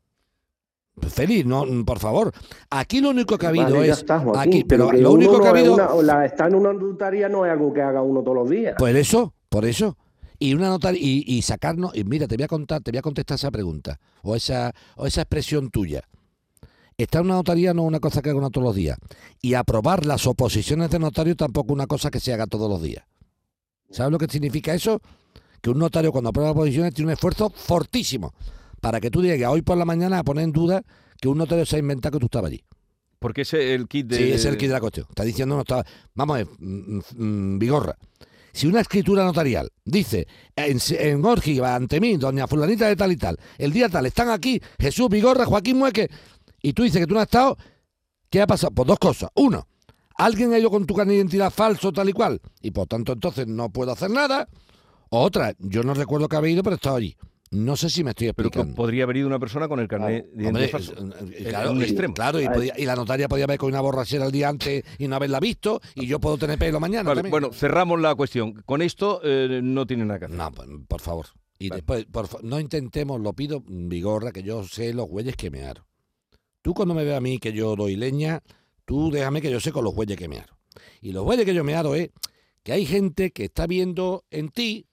Speaker 7: Félix, no, por favor. Aquí lo único que ha habido es...
Speaker 10: Está, Joaquín,
Speaker 7: aquí, pero lo único que ha habido...
Speaker 10: estar en una notaría no es algo que haga uno todos los días.
Speaker 7: Pues eso, por eso. Y una notaría, y sacarnos, y mira, te voy a contestar esa pregunta, o esa expresión tuya. Estar en una notaría no es una cosa que haga uno todos los días. Y aprobar las oposiciones de notario tampoco es una cosa que se haga todos los días. ¿Sabes lo que significa eso? Que un notario cuando aprueba oposiciones tiene un esfuerzo fortísimo para que tú llegues hoy por la mañana a poner en duda que un notario se ha inventado que tú estabas allí.
Speaker 3: Porque ese es el kit de...
Speaker 7: Sí, ese es el kit de la cuestión. Está diciendo, vamos a ver, Vigorra. Si una escritura notarial dice, en Orgiva, ante mí, doña fulanita de tal y tal, el día tal, están aquí Jesús Vigorra, Joaquín Mueque, y tú dices que tú no has estado, ¿qué ha pasado? Pues dos cosas. Uno, alguien ha ido con tu carnet de identidad falso, tal y cual, y por tanto entonces no puedo hacer nada. O otra, yo no recuerdo que había ido, pero he estado allí. No sé si me estoy explicando.
Speaker 3: Pero podría haber ido una persona con el carnet de identidad falso.
Speaker 7: Claro, un extremo. Claro, y la notaria podía haber con una borrachera el día antes y no haberla visto, y yo puedo tener pelo mañana.
Speaker 3: Vale, bueno, cerramos la cuestión. Con esto no tiene nada que hacer.
Speaker 7: No, pues, por favor. Y después, no intentemos, lo pido, Vigorra, que yo sé los güeyes que me aro. Tú cuando me veas a mí que yo doy leña, tú déjame que yo sé con los güeyes que me aro. Y los güeyes que yo me aro es que hay gente que está viendo en ti,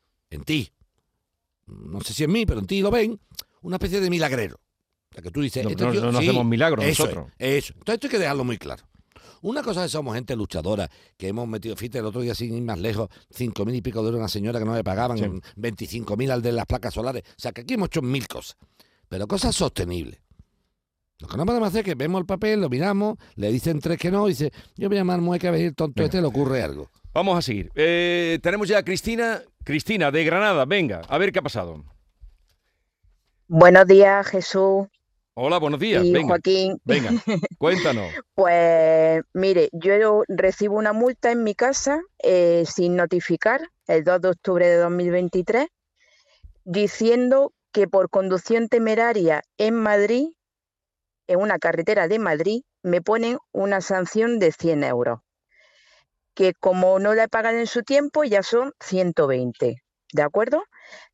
Speaker 7: no sé si en mí, pero en ti lo ven, una especie de milagrero. O sea, que tú dices...
Speaker 3: No hacemos milagros nosotros.
Speaker 7: Eso. Entonces esto hay que dejarlo muy claro. Una cosa es que somos gente luchadora, que hemos metido, fíjate, el otro día sin ir más lejos, 5.000 y pico de euros a una señora que no le pagaban, 25.000 al de las placas solares. O sea, que aquí hemos hecho 1.000 cosas, pero cosas sostenibles. Lo que no podemos hacer es que vemos el papel, lo miramos, le dicen 3 que no, y dice, yo voy a llamar Mueca a ver el tonto le ocurre algo.
Speaker 3: Vamos a seguir. Tenemos ya a Cristina de Granada. Venga, a ver qué ha pasado.
Speaker 11: Buenos días, Jesús.
Speaker 3: Hola, buenos días.
Speaker 11: Y
Speaker 3: venga,
Speaker 11: Joaquín.
Speaker 3: Venga, cuéntanos.
Speaker 11: Pues mire, yo recibo una multa en mi casa sin notificar el 2 de octubre de 2023 diciendo que por conducción temeraria en Madrid, en una carretera de Madrid, me ponen una sanción de 100 euros. Que como no la he pagado en su tiempo, ya son 120, ¿de acuerdo?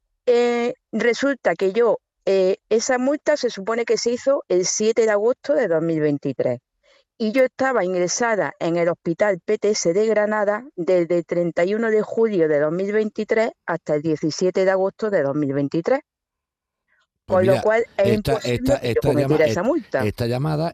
Speaker 11: Resulta que esa multa se supone que se hizo el 7 de agosto de 2023 y yo estaba ingresada en el Hospital PTS de Granada desde el 31 de julio de 2023 hasta el 17 de agosto de 2023. Con lo cual es imposible que yo cometiera esa multa.
Speaker 7: Esta llamada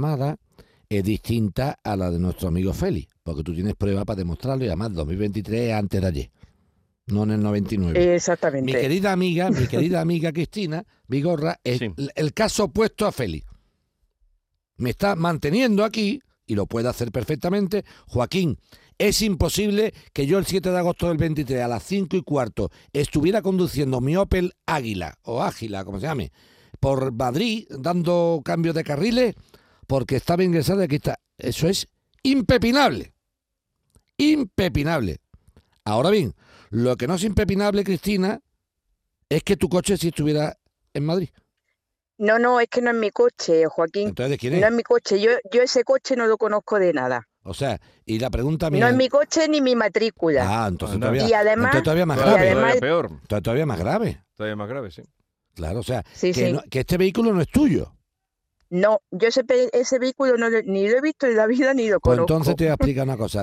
Speaker 7: es distinta a la de nuestro amigo Félix, porque tú tienes prueba para demostrarlo y además 2023 es antes de ayer, no en el 99.
Speaker 11: Exactamente.
Speaker 7: Mi querida amiga Cristina Vigorra es el caso opuesto a Félix. Me está manteniendo aquí y lo puede hacer perfectamente. Joaquín, es imposible que yo el 7 de agosto del 23 a las 5:15 estuviera conduciendo mi Opel Águila, o Ágila, como se llame, por Madrid, dando cambios de carriles, porque estaba ingresado y aquí está. Eso es impepinable. Impepinable. Ahora bien, lo que no es impepinable, Cristina, es que tu coche sí estuviera en Madrid.
Speaker 11: No, es que no es mi coche, Joaquín.
Speaker 7: ¿Entonces de quién es?
Speaker 11: No es mi coche. Yo ese coche no lo conozco de nada.
Speaker 7: O sea, y la pregunta mía...
Speaker 11: No es mi coche ni mi matrícula.
Speaker 7: Ah, entonces todavía...
Speaker 11: Y además...
Speaker 7: Entonces todavía más grave.
Speaker 3: Todavía peor.
Speaker 7: Entonces todavía más grave.
Speaker 3: Todavía más grave, sí.
Speaker 7: Claro, o sea,
Speaker 11: sí.
Speaker 7: que este vehículo no es tuyo.
Speaker 11: No, yo ese vehículo ni lo he visto en la vida ni lo conozco.
Speaker 7: Pues entonces te voy a explicar una cosa.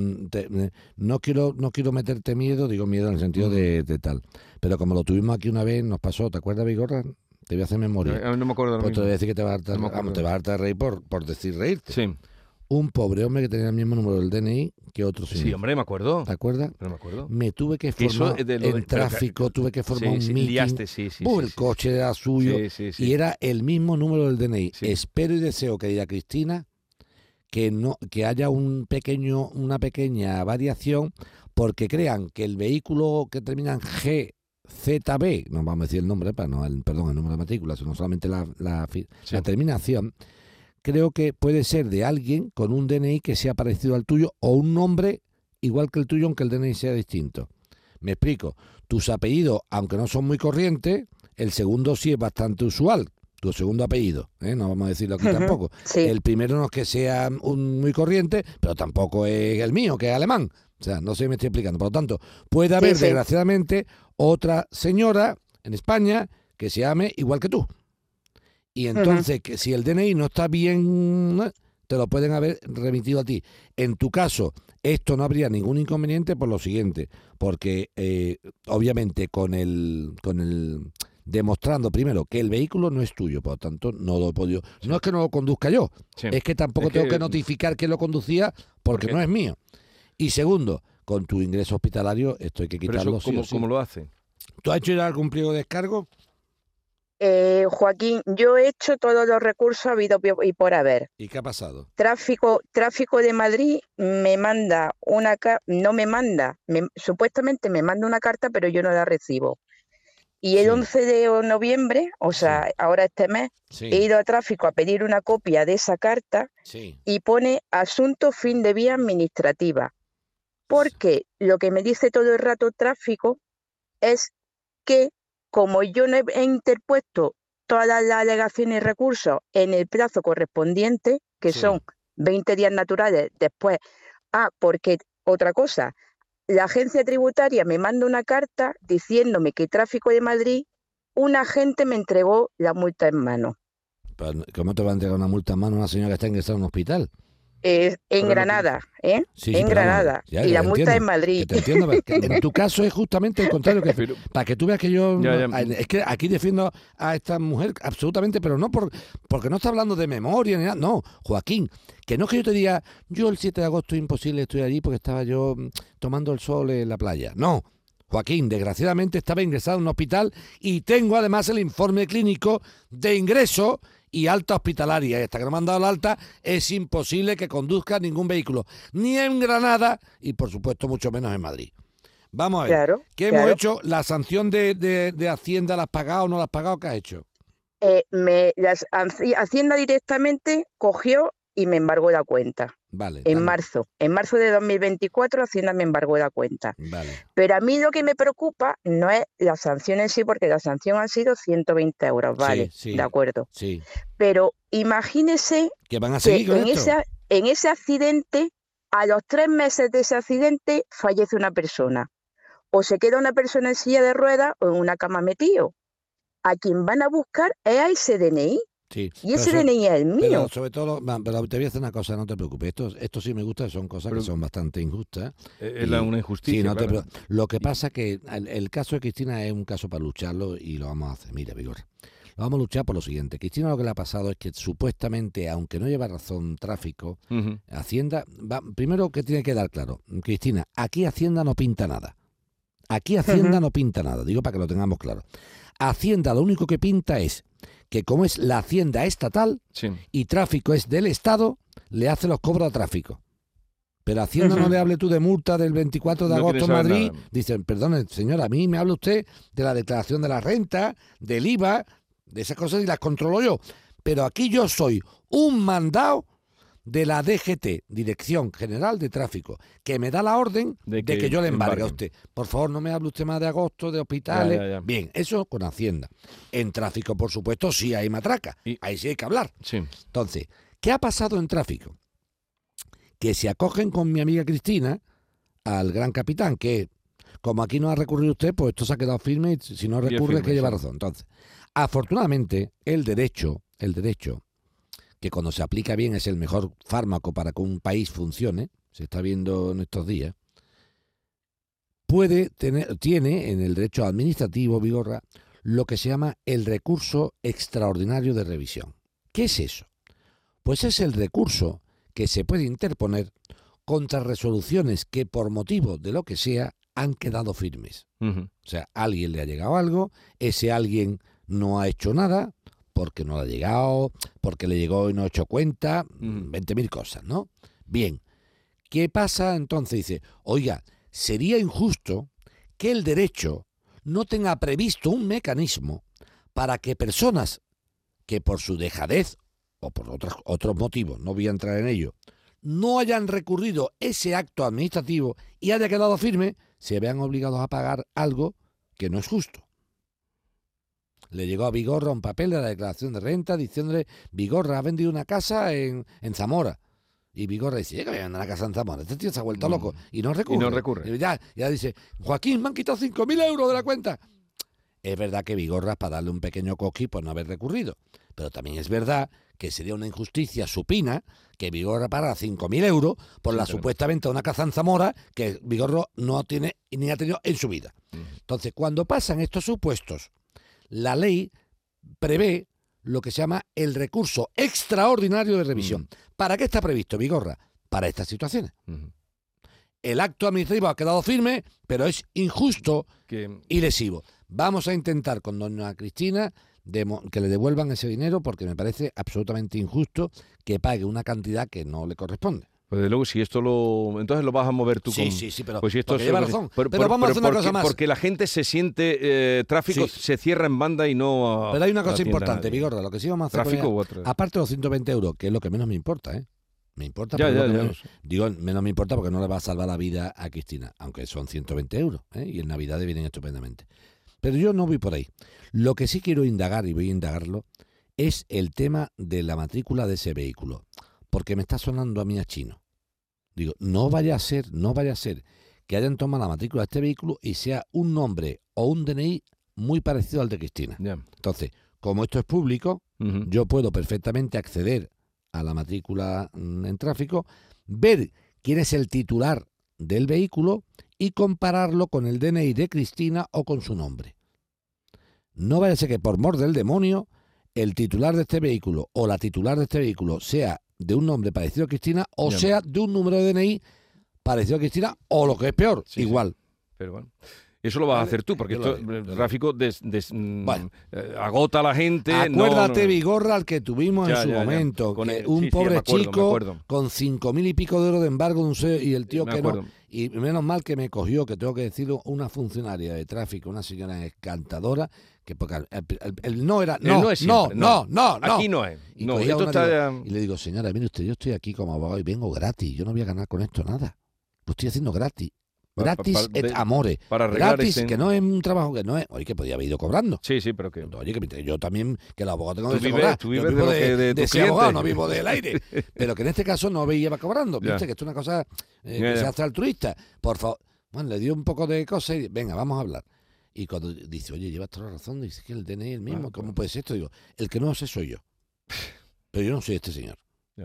Speaker 7: No quiero meterte miedo, digo miedo en el sentido de tal. Pero como lo tuvimos aquí una vez, nos pasó, ¿te acuerdas, Vigorra? Te voy a hacer memoria.
Speaker 3: No me acuerdo de lo
Speaker 7: pues
Speaker 3: mismo.
Speaker 7: Te voy a decir que te vas a hartar de reír por decir reírte.
Speaker 3: Sí.
Speaker 7: Un pobre hombre que tenía el mismo número del DNI que otro señor.
Speaker 3: Sí, hombre, me acuerdo.
Speaker 7: ¿Te acuerdas?
Speaker 3: Pero me acuerdo.
Speaker 7: Me tuve que formar en tráfico, tuve que formar un meeting.
Speaker 3: Liaste,
Speaker 7: el coche era suyo y era el mismo número del DNI.
Speaker 3: Sí.
Speaker 7: Espero y deseo, querida Cristina, que haya una pequeña variación, porque crean que el vehículo que termina en GZB, no vamos a decir el nombre, el número de matrícula, sino solamente la terminación. Creo que puede ser de alguien con un DNI que sea parecido al tuyo o un nombre igual que el tuyo, aunque el DNI sea distinto. Me explico. Tus apellidos, aunque no son muy corrientes, el segundo sí es bastante usual. Tu segundo apellido, no vamos a decirlo aquí tampoco.
Speaker 11: Sí.
Speaker 7: El primero no es que sea muy corriente, pero tampoco es el mío, que es alemán. O sea, no sé si me estoy explicando. Por lo tanto, puede haber, desgraciadamente, otra señora en España que se llame igual que tú. Y entonces, que si el DNI no está bien, te lo pueden haber remitido a ti. En tu caso, esto no habría ningún inconveniente por lo siguiente, porque obviamente con el demostrando primero que el vehículo no es tuyo, por lo tanto no lo he podido. Sí. No es que no lo conduzca yo, sí. Es que tampoco tengo que notificar que lo conducía porque no es mío. Y segundo, con tu ingreso hospitalario esto hay que quitarlo.
Speaker 3: Pero eso, ¿cómo lo hace?
Speaker 7: ¿Tú has hecho ya algún pliego de descargo?
Speaker 11: Joaquín, yo he hecho todos los recursos habido y por haber.
Speaker 7: ¿Y qué ha pasado?
Speaker 11: Tráfico de Madrid me manda supuestamente me manda una carta, pero yo no la recibo. Y el 11 de noviembre, o sea, ahora este mes, he ido a Tráfico a pedir una copia de esa carta y pone asunto fin de vía administrativa. Porque lo que me dice todo el rato Tráfico es que como yo no he interpuesto todas las alegaciones y recursos en el plazo correspondiente, que son 20 días naturales después, porque otra cosa, la agencia tributaria me manda una carta diciéndome que Tráfico de Madrid, un agente me entregó la multa en mano.
Speaker 7: ¿Cómo te va a entregar una multa en mano a una señora que está ingresada en un hospital?
Speaker 11: En Granada, en Granada. Y la multa es en Madrid.
Speaker 7: Te entiendo, en tu caso es justamente el contrario. Para que tú veas que yo... Es que aquí defiendo a esta mujer absolutamente, pero no porque no está hablando de memoria ni nada. No, Joaquín, que no es que yo te diga, yo el 7 de agosto es imposible, estoy allí porque estaba yo tomando el sol en la playa. No, Joaquín, desgraciadamente estaba ingresado en un hospital y tengo además el informe clínico de ingreso y alta hospitalaria. Y hasta que no me han dado la alta, es imposible que conduzca ningún vehículo, ni en Granada y, por supuesto, mucho menos en Madrid. Vamos a ver, ¿qué hemos hecho? ¿La sanción de Hacienda la has pagado o no la has pagado? ¿Qué has hecho?
Speaker 11: Hacienda directamente cogió y me embargó la cuenta.
Speaker 7: Vale.
Speaker 11: En marzo de 2024 Hacienda me embargó la cuenta.
Speaker 7: Vale.
Speaker 11: Pero a mí lo que me preocupa no es la sanción en sí, porque la sanción han sido 120 euros, vale, de acuerdo.
Speaker 7: Sí.
Speaker 11: Pero imagínese
Speaker 7: que van a seguir con esto.
Speaker 11: En ese accidente, a los 3 meses de ese accidente, fallece una persona. O se queda una persona en silla de ruedas o en una cama metido. A quien van a buscar es a ese DNI.
Speaker 7: Sí,
Speaker 11: y ese DNI es el mío.
Speaker 7: Pero sobre todo, pero te voy a decir una cosa, no te preocupes. Esto sí me gusta, son cosas que son bastante injustas.
Speaker 3: Es una injusticia.
Speaker 7: Sí, claro. Lo que pasa es que el caso de Cristina es un caso para lucharlo y lo vamos a hacer. Mira, Vigor, lo vamos a luchar por lo siguiente. Cristina lo que le ha pasado es que supuestamente, aunque no lleva razón Tráfico, Hacienda, primero que tiene que dar claro, Cristina, aquí Hacienda no pinta nada. Aquí Hacienda no pinta nada, digo para que lo tengamos claro. Hacienda lo único que pinta es que como es la Hacienda estatal y Tráfico es del Estado, le hace los cobros a Tráfico. Pero Hacienda no le hable tú de multa del 24 de agosto en Madrid. Dicen, perdone, señora, a mí me habla usted de la declaración de la renta, del IVA, de esas cosas y las controlo yo. Pero aquí yo soy un mandado de la DGT, Dirección General de Tráfico, que me da la orden de que yo le embargue a usted. Por favor, no me hable usted más de agosto, de hospitales. Ya. Bien, eso con Hacienda. En Tráfico, por supuesto, sí hay matraca. Ahí sí hay que hablar.
Speaker 3: Sí.
Speaker 7: Entonces, ¿qué ha pasado en Tráfico? Que se acogen con mi amiga Cristina al gran capitán, que como aquí no ha recurrido usted, pues esto se ha quedado firme y si no recurre es que lleva razón. Entonces, afortunadamente, el derecho, que cuando se aplica bien es el mejor fármaco para que un país funcione, se está viendo en estos días, tiene en el derecho administrativo, Vigorra, lo que se llama el recurso extraordinario de revisión. ¿Qué es eso? Pues es el recurso que se puede interponer contra resoluciones que por motivo de lo que sea han quedado firmes. O sea, a alguien le ha llegado algo, ese alguien no ha hecho nada, porque no le ha llegado, porque le llegó y no ha hecho cuenta, 20.000 cosas, ¿no? Bien, ¿qué pasa entonces? Dice, oiga, sería injusto que el derecho no tenga previsto un mecanismo para que personas que por su dejadez o por otros motivos, no voy a entrar en ello, no hayan recurrido ese acto administrativo y haya quedado firme, se vean obligados a pagar algo que no es justo. Le llegó a Vigorra un papel de la declaración de renta diciéndole, Vigorra ha vendido una casa en Zamora. Y Vigorra dice, ¿qué voy a vender una casa en Zamora? Este tío se ha vuelto loco. Y no recurre. Y ya dice, Joaquín, me han quitado 5.000 euros de la cuenta. Es verdad que Vigorra, para darle un pequeño coqui, pues no haber recurrido. Pero también es verdad que sería una injusticia supina que Vigorra paga 5.000 euros por la supuesta venta de una casa en Zamora que Vigorra no tiene ni ha tenido en su vida. Entonces, cuando pasan estos supuestos, la ley prevé lo que se llama el recurso extraordinario de revisión. ¿Para qué está previsto, Vigorra? Para estas situaciones. El acto administrativo ha quedado firme, pero es injusto y lesivo. Vamos a intentar con doña Cristina que le devuelvan ese dinero porque me parece absolutamente injusto que pague una cantidad que no le corresponde.
Speaker 3: Pues de luego, si esto entonces lo vas a mover tú.
Speaker 7: Sí, pero
Speaker 3: pues si esto
Speaker 7: lleva razón. Pero vamos a hacer una cosa más.
Speaker 3: Porque la gente se siente, tráfico se cierra en banda y no...
Speaker 7: Pero hay una cosa importante, Vigorra, lo que sí vamos a hacer...
Speaker 3: Tráfico
Speaker 7: aparte de los 120 euros, que es lo que menos me importa, ¿eh? Me importa, menos me importa porque no le va a salvar la vida a Cristina, aunque son 120 euros, ¿eh? Y en Navidades vienen estupendamente. Pero yo no voy por ahí. Lo que sí quiero indagar, y voy a indagarlo, es el tema de la matrícula de ese vehículo. Porque me está sonando a mí a chino. Digo, no vaya a ser que hayan tomado la matrícula de este vehículo y sea un nombre o un DNI muy parecido al de Cristina. Entonces, como esto es público, yo puedo perfectamente acceder a la matrícula en tráfico, ver quién es el titular del vehículo y compararlo con el DNI de Cristina o con su nombre. No vaya a ser que por mor del demonio el titular de este vehículo o la titular de este vehículo sea de un nombre parecido a Cristina o sea de un número de DNI parecido a Cristina o lo que es peor, igual.
Speaker 3: Pero bueno, eso lo vas a hacer tú, porque esto, el tráfico agota a la gente.
Speaker 7: Acuérdate, Vigorra, al que tuvimos en su momento, un pobre chico con 5.000 y pico de euros de embargo de un sello, y el tío que no. Y menos mal que me cogió, que tengo que decirlo, una funcionaria de tráfico, una señora encantadora, que porque el no era... No,
Speaker 3: aquí no es.
Speaker 7: Y le digo, señora, mire usted, yo estoy aquí como abogado y vengo gratis, yo no voy a ganar con esto nada. Lo estoy haciendo gratis. Gratis et amore.
Speaker 3: Para gratis,
Speaker 7: que no es un trabajo que no es... Oye, que podía haber ido cobrando.
Speaker 3: Sí, pero que...
Speaker 7: Oye, que yo también, que el abogado tengo
Speaker 3: que cobrar. Tú vives de
Speaker 7: ser abogado, no vivo del aire. Pero que en este caso no veía cobrando. Viste, que esto es una cosa que se hace altruista. Por favor. Bueno, le dio un poco de cosas y venga, vamos a hablar. Y cuando dice, oye, llevas toda la razón, dice que el DNI es el mismo. ¿Cómo puede ser esto? Digo, el que no sé soy yo. Pero yo no soy este señor.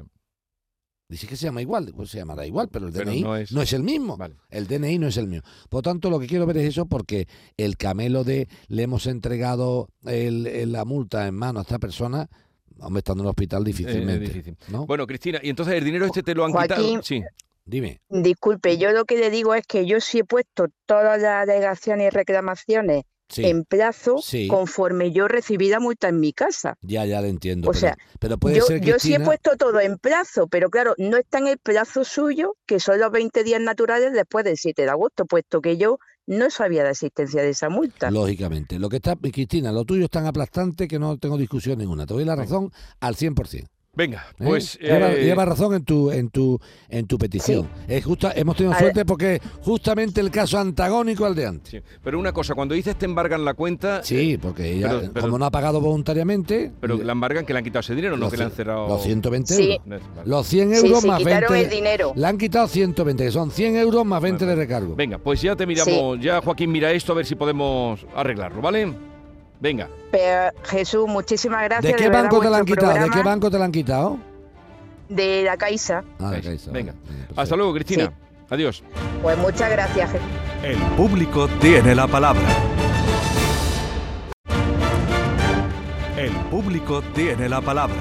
Speaker 7: Dice que se llama igual, pues se llamará igual, pero el DNI no es el mismo. Vale. El DNI no es el mío. Por lo tanto, lo que quiero ver es eso, porque el camelo de le hemos entregado la multa en mano a esta persona, hombre, estando en el hospital difícilmente.
Speaker 3: Difícil. ¿No? Bueno, Cristina, ¿y entonces el dinero te lo han quitado? Sí.
Speaker 7: Dime.
Speaker 11: Disculpe, yo lo que le digo es que yo sí he puesto todas las alegaciones y reclamaciones en plazo conforme yo recibí la multa en mi casa.
Speaker 7: Ya le entiendo.
Speaker 11: O sea,
Speaker 7: pero puede ser, Cristina...
Speaker 11: yo sí he puesto todo en plazo, pero claro, no está en el plazo suyo, que son los 20 días naturales después del 7 de agosto, puesto que yo no sabía la existencia de esa multa.
Speaker 7: Lógicamente. Lo que está, Cristina, lo tuyo es tan aplastante que no tengo discusión ninguna. Te doy la razón al 100%.
Speaker 3: Venga, pues...
Speaker 7: Lleva razón en tu petición. Sí. Hemos tenido suerte porque justamente el caso antagónico al de antes.
Speaker 3: Sí. Pero una cosa, cuando dices te embargan la cuenta...
Speaker 7: Sí, porque ella, como no ha pagado voluntariamente...
Speaker 3: Pero la embargan que le han quitado ese dinero, no que le han cerrado...
Speaker 7: Los 120 euros. Vale. Los 100 euros más 20...
Speaker 11: el dinero.
Speaker 7: Le han quitado 120, que son 100 euros más 20 de recargo.
Speaker 3: Venga, pues ya te miramos, ya Joaquín mira esto a ver si podemos arreglarlo, ¿vale? Venga.
Speaker 11: Pero, Jesús, muchísimas gracias.
Speaker 7: ¿De qué banco te la han quitado? ¿De qué banco te la han quitado?
Speaker 11: De la Caixa.
Speaker 7: De Caixa.
Speaker 3: Venga. Hasta luego, Cristina. Sí. Adiós.
Speaker 11: Pues muchas gracias, Jesús.
Speaker 1: El público tiene la palabra. El público tiene la palabra.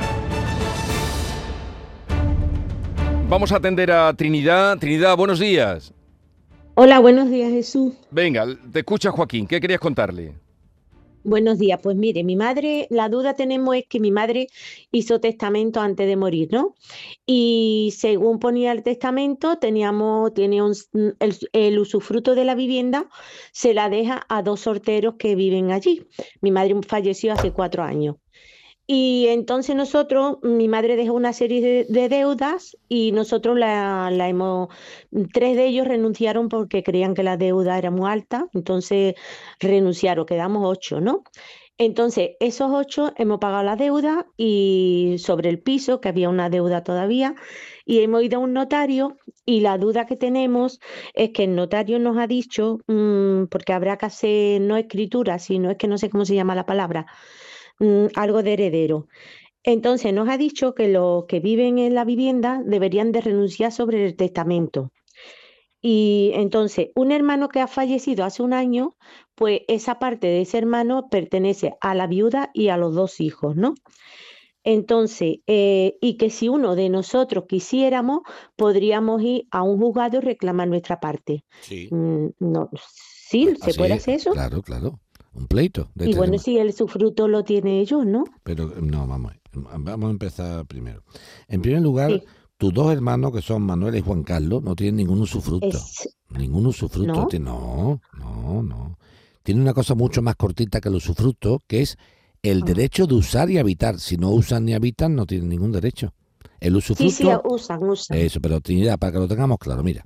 Speaker 3: Vamos a atender a Trinidad. Trinidad, buenos días.
Speaker 12: Hola, buenos días, Jesús.
Speaker 3: Venga, te escucha Joaquín. ¿Qué querías contarle?
Speaker 12: Buenos días, pues mire, mi madre, la duda tenemos es que mi madre hizo testamento antes de morir, ¿no? Y según ponía el testamento, el usufructo de la vivienda se la deja a 2 solteros que viven allí. Mi madre falleció hace 4 años. Y entonces mi madre dejó una serie de deudas y nosotros 3 de ellos renunciaron porque creían que la deuda era muy alta, entonces renunciaron, quedamos 8, ¿no? Entonces, esos 8 hemos pagado la deuda y sobre el piso, que había una deuda todavía, y hemos ido a un notario y la duda que tenemos es que el notario nos ha dicho, porque habrá que hacer no escritura, sino es que no sé cómo se llama la palabra, algo de heredero. Entonces nos ha dicho que los que viven en la vivienda deberían de renunciar sobre el testamento. Y entonces, un hermano que ha fallecido hace un año, pues esa parte de ese hermano pertenece a la viuda y a los 2 hijos, ¿no? Entonces, y que si uno de nosotros quisiéramos, podríamos ir a un juzgado y reclamar nuestra parte.
Speaker 7: Sí.
Speaker 12: No, sí, ¿se puede hacer eso?
Speaker 7: Claro, claro. Un pleito.
Speaker 12: Y bueno, si el usufructo lo tiene ellos, ¿no?
Speaker 7: Pero no, vamos a empezar primero. En primer lugar, tus 2 hermanos, que son Manuel y Juan Carlos, no tienen ningún usufructo. Ningún usufructo. No. Tiene una cosa mucho más cortita que el usufructo, que es el derecho de usar y habitar. Si no usan ni habitan, no tienen ningún derecho. El usufructo...
Speaker 12: Sí, usan.
Speaker 7: Eso, pero para que lo tengamos claro, mira.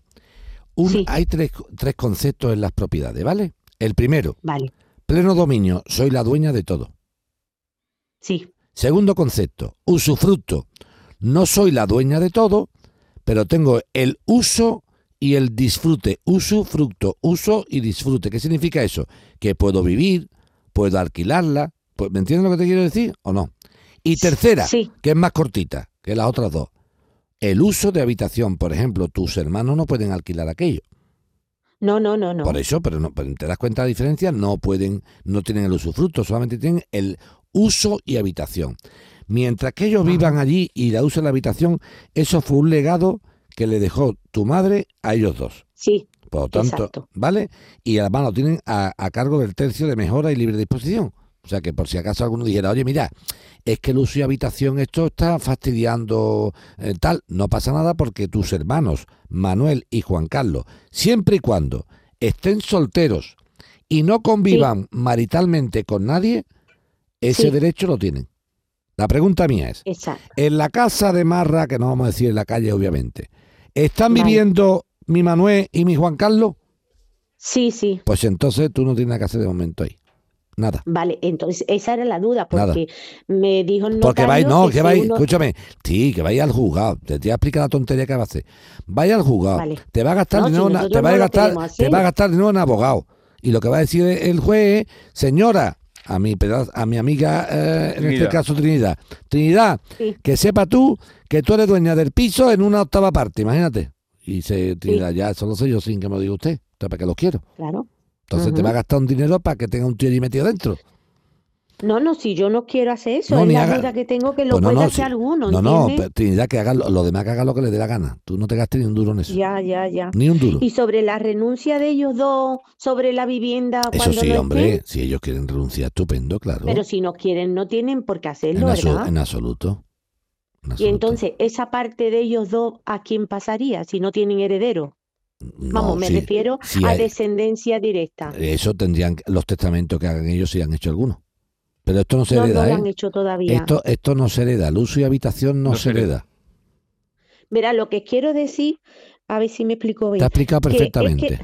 Speaker 7: Hay tres conceptos en las propiedades, ¿vale? El primero, pleno dominio, soy la dueña de todo.
Speaker 12: Sí.
Speaker 7: Segundo concepto, usufructo, no soy la dueña de todo, pero tengo el uso y el disfrute. Usufructo, uso y disfrute. ¿Qué significa eso? Que puedo vivir, puedo alquilarla. ¿Me entiendes lo que te quiero decir o no? Y tercera, que es más cortita que las otras 2, el uso de habitación. Por ejemplo, tus hermanos no pueden alquilar aquello.
Speaker 12: No.
Speaker 7: Por eso, pero ¿te das cuenta de la diferencia? No tienen el usufructo, solamente tienen el uso y habitación. Mientras que ellos vivan allí y la usen la habitación, eso fue un legado que le dejó tu madre a ellos 2.
Speaker 12: Sí.
Speaker 7: Por lo tanto, ¿vale? Y además lo tienen a cargo del tercio de mejora y libre disposición. O sea que por si acaso alguno dijera, oye, mira, es que el uso y habitación esto está fastidiando tal, no pasa nada porque tus hermanos, Manuel y Juan Carlos, siempre y cuando estén solteros y no convivan maritalmente con nadie, ese derecho lo tienen. La pregunta mía es, en la casa de Marra, que no vamos a decir en la calle obviamente, ¿están viviendo mi Manuel y mi Juan Carlos?
Speaker 12: Sí.
Speaker 7: Pues entonces tú no tienes nada que hacer de momento ahí. Nada.
Speaker 12: Vale, entonces esa era la duda, porque me dijo el notario
Speaker 7: porque vais, escúchame, sí, que vaya al juzgado, te voy a explicar la tontería que va a hacer. Vaya al juzgado, te va a gastar dinero, te va a gastar dinero en abogado. Y lo que va a decir el juez es, señora, a mi amiga, en este caso Trinidad, que sepa tú que tú eres dueña del piso en una 8ª parte, imagínate. Y dice Trinidad, ya eso lo sé yo sin que me lo diga usted, entonces ¿para qué lo quiero?
Speaker 12: Claro.
Speaker 7: Entonces te va a gastar un dinero para que tenga un tío allí metido dentro.
Speaker 12: No, si yo no quiero hacer eso, es la duda que tengo, que lo puede hacer alguno, ¿entiendes?
Speaker 7: Trinidad, que haga lo demás, que haga lo que le dé la gana. Tú no te gastes ni un duro en eso.
Speaker 12: Ya.
Speaker 7: Ni un duro.
Speaker 12: Y sobre la renuncia de ellos 2, sobre la vivienda,
Speaker 7: eso sí, hombre, si ellos quieren renunciar, estupendo, claro.
Speaker 12: Pero si no quieren, no tienen por qué hacerlo, ¿verdad?
Speaker 7: En absoluto.
Speaker 12: Y entonces, esa parte de ellos 2, ¿a quién pasaría si no tienen heredero? Vamos, me refiero a descendencia directa.
Speaker 7: Eso tendrían los testamentos que hagan ellos si han hecho alguno. Pero esto no se hereda,
Speaker 12: no lo han hecho todavía.
Speaker 7: Esto no se hereda. El uso y habitación no se hereda.
Speaker 12: Verá, lo que quiero decir, a ver si me explico bien.
Speaker 7: Te ha explicado perfectamente.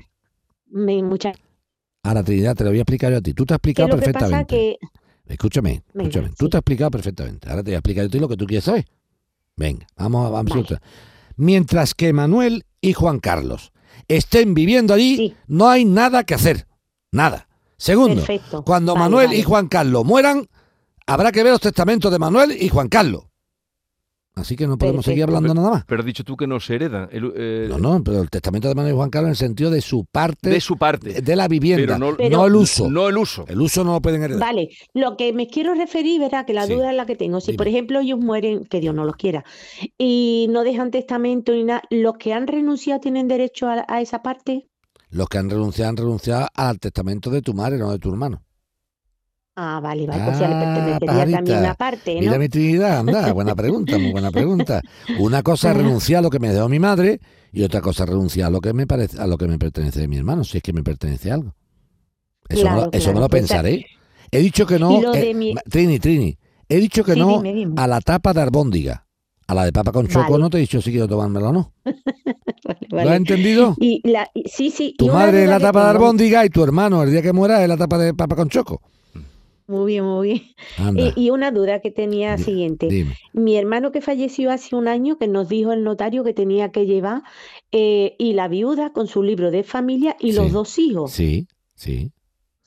Speaker 7: Ahora, Trinidad, te lo voy a explicar yo a ti. Tú te has explicado perfectamente. Escúchame. Tú te has explicado perfectamente. Ahora te voy a explicar yo a ti lo que tú quieres saber. Venga, vamos. Vale. Mientras que Manuel y Juan Carlos estén viviendo allí, no hay nada que hacer. Nada. Segundo, cuando Manuel y Juan Carlos mueran, habrá que ver los testamentos de Manuel y Juan Carlos. Así que no podemos seguir hablando nada más.
Speaker 3: Pero has dicho tú que no se hereda.
Speaker 7: No, pero el testamento de Manuel y Juan Carlos en el sentido de su parte. De la vivienda,
Speaker 3: pero
Speaker 7: no el uso.
Speaker 3: No el uso.
Speaker 7: El uso no lo pueden heredar.
Speaker 12: Vale, lo que me quiero referir, verá, que la duda es la que tengo. Si, por ejemplo, ellos mueren, que Dios no los quiera, y no dejan testamento ni nada, ¿los que han renunciado tienen derecho a esa parte?
Speaker 7: Los que han renunciado al testamento de tu madre, no de tu hermano.
Speaker 12: Ah, vale, pues ya le pertenecería también una parte, ¿no?
Speaker 7: Mira mi Trinidad, anda, buena pregunta, muy buena pregunta. Una cosa es renunciar a lo que me dejó mi madre y otra cosa es renunciar a lo que me pertenece de mi hermano, si es que me pertenece algo. Eso me lo pensaré. He dicho que no, Trini, he dicho que no dime. A la tapa de albóndiga. A la de papa con choco no te he dicho si quiero tomármelo o no. Vale. ¿Lo has entendido?
Speaker 12: Sí.
Speaker 7: Tu madre es la tapa de albóndiga y tu hermano, el día que muera, es la tapa de papa con choco.
Speaker 12: Muy bien. Y una duda que tenía siguiente.
Speaker 7: Dime.
Speaker 12: Mi hermano que falleció hace un año, que nos dijo el notario que tenía que llevar, y la viuda con su libro de familia y los 2 hijos.
Speaker 7: Sí.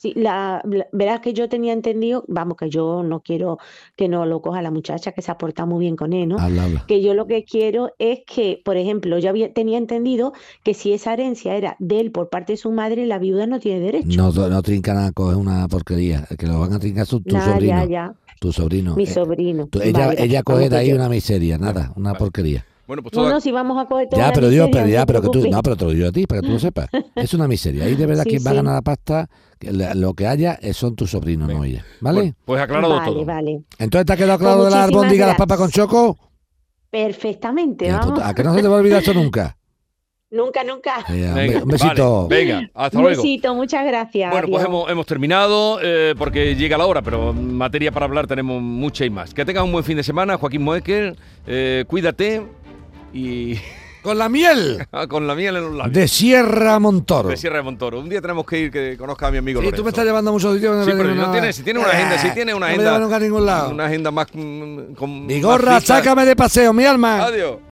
Speaker 12: Sí, verás que yo tenía entendido, vamos, que yo no quiero que no lo coja la muchacha, que se ha portado muy bien con él, ¿no?
Speaker 7: Habla.
Speaker 12: Que yo lo que quiero es que, por ejemplo, tenía entendido que si esa herencia era de él por parte de su madre, la viuda no tiene derecho.
Speaker 7: No trinca nada, es una porquería. El que lo van a trincar son tu sobrino.
Speaker 12: Ya.
Speaker 7: Tu sobrino.
Speaker 12: Mi sobrino.
Speaker 7: Ella coge de ahí una miseria, nada, una porquería.
Speaker 3: Bueno, pues
Speaker 12: no, si vamos a coger toda
Speaker 7: ya, pero
Speaker 12: miseria,
Speaker 7: pero que tú, no, pero te lo digo a ti, para que tú lo sepas. Es una miseria. Ahí de verdad quien va a ganar la pasta, lo que haya son tus sobrinos, no ella. ¿Vale?
Speaker 3: Bueno, pues aclarado todo.
Speaker 12: Vale.
Speaker 7: Entonces, ¿te ha quedado claro de la albóndiga, las papas con choco?
Speaker 12: Perfectamente,
Speaker 7: vamos. ¿A que no se te va a olvidar eso nunca?
Speaker 12: Nunca.
Speaker 7: Venga, un besito.
Speaker 3: Vale, venga, hasta luego.
Speaker 12: Un besito, muchas gracias.
Speaker 3: Bueno, pues hemos terminado porque llega la hora, pero materia para hablar tenemos mucha y más. Que tengas un buen fin de semana, Joaquín Moekel. Cuídate y...
Speaker 7: Con la miel.
Speaker 3: Con la miel en los labios.
Speaker 7: De Sierra Montoro.
Speaker 3: De Sierra de Montoro. Un día tenemos que ir, que conozca a mi amigo Lorenzo.
Speaker 7: Tú me estás llevando a muchos sitios.
Speaker 3: Sí, pero si tiene una agenda,
Speaker 7: No me lleva nunca a ningún lado.
Speaker 3: Una agenda más... con
Speaker 7: Vigorra, sácame de paseo, mi alma.
Speaker 3: Adiós.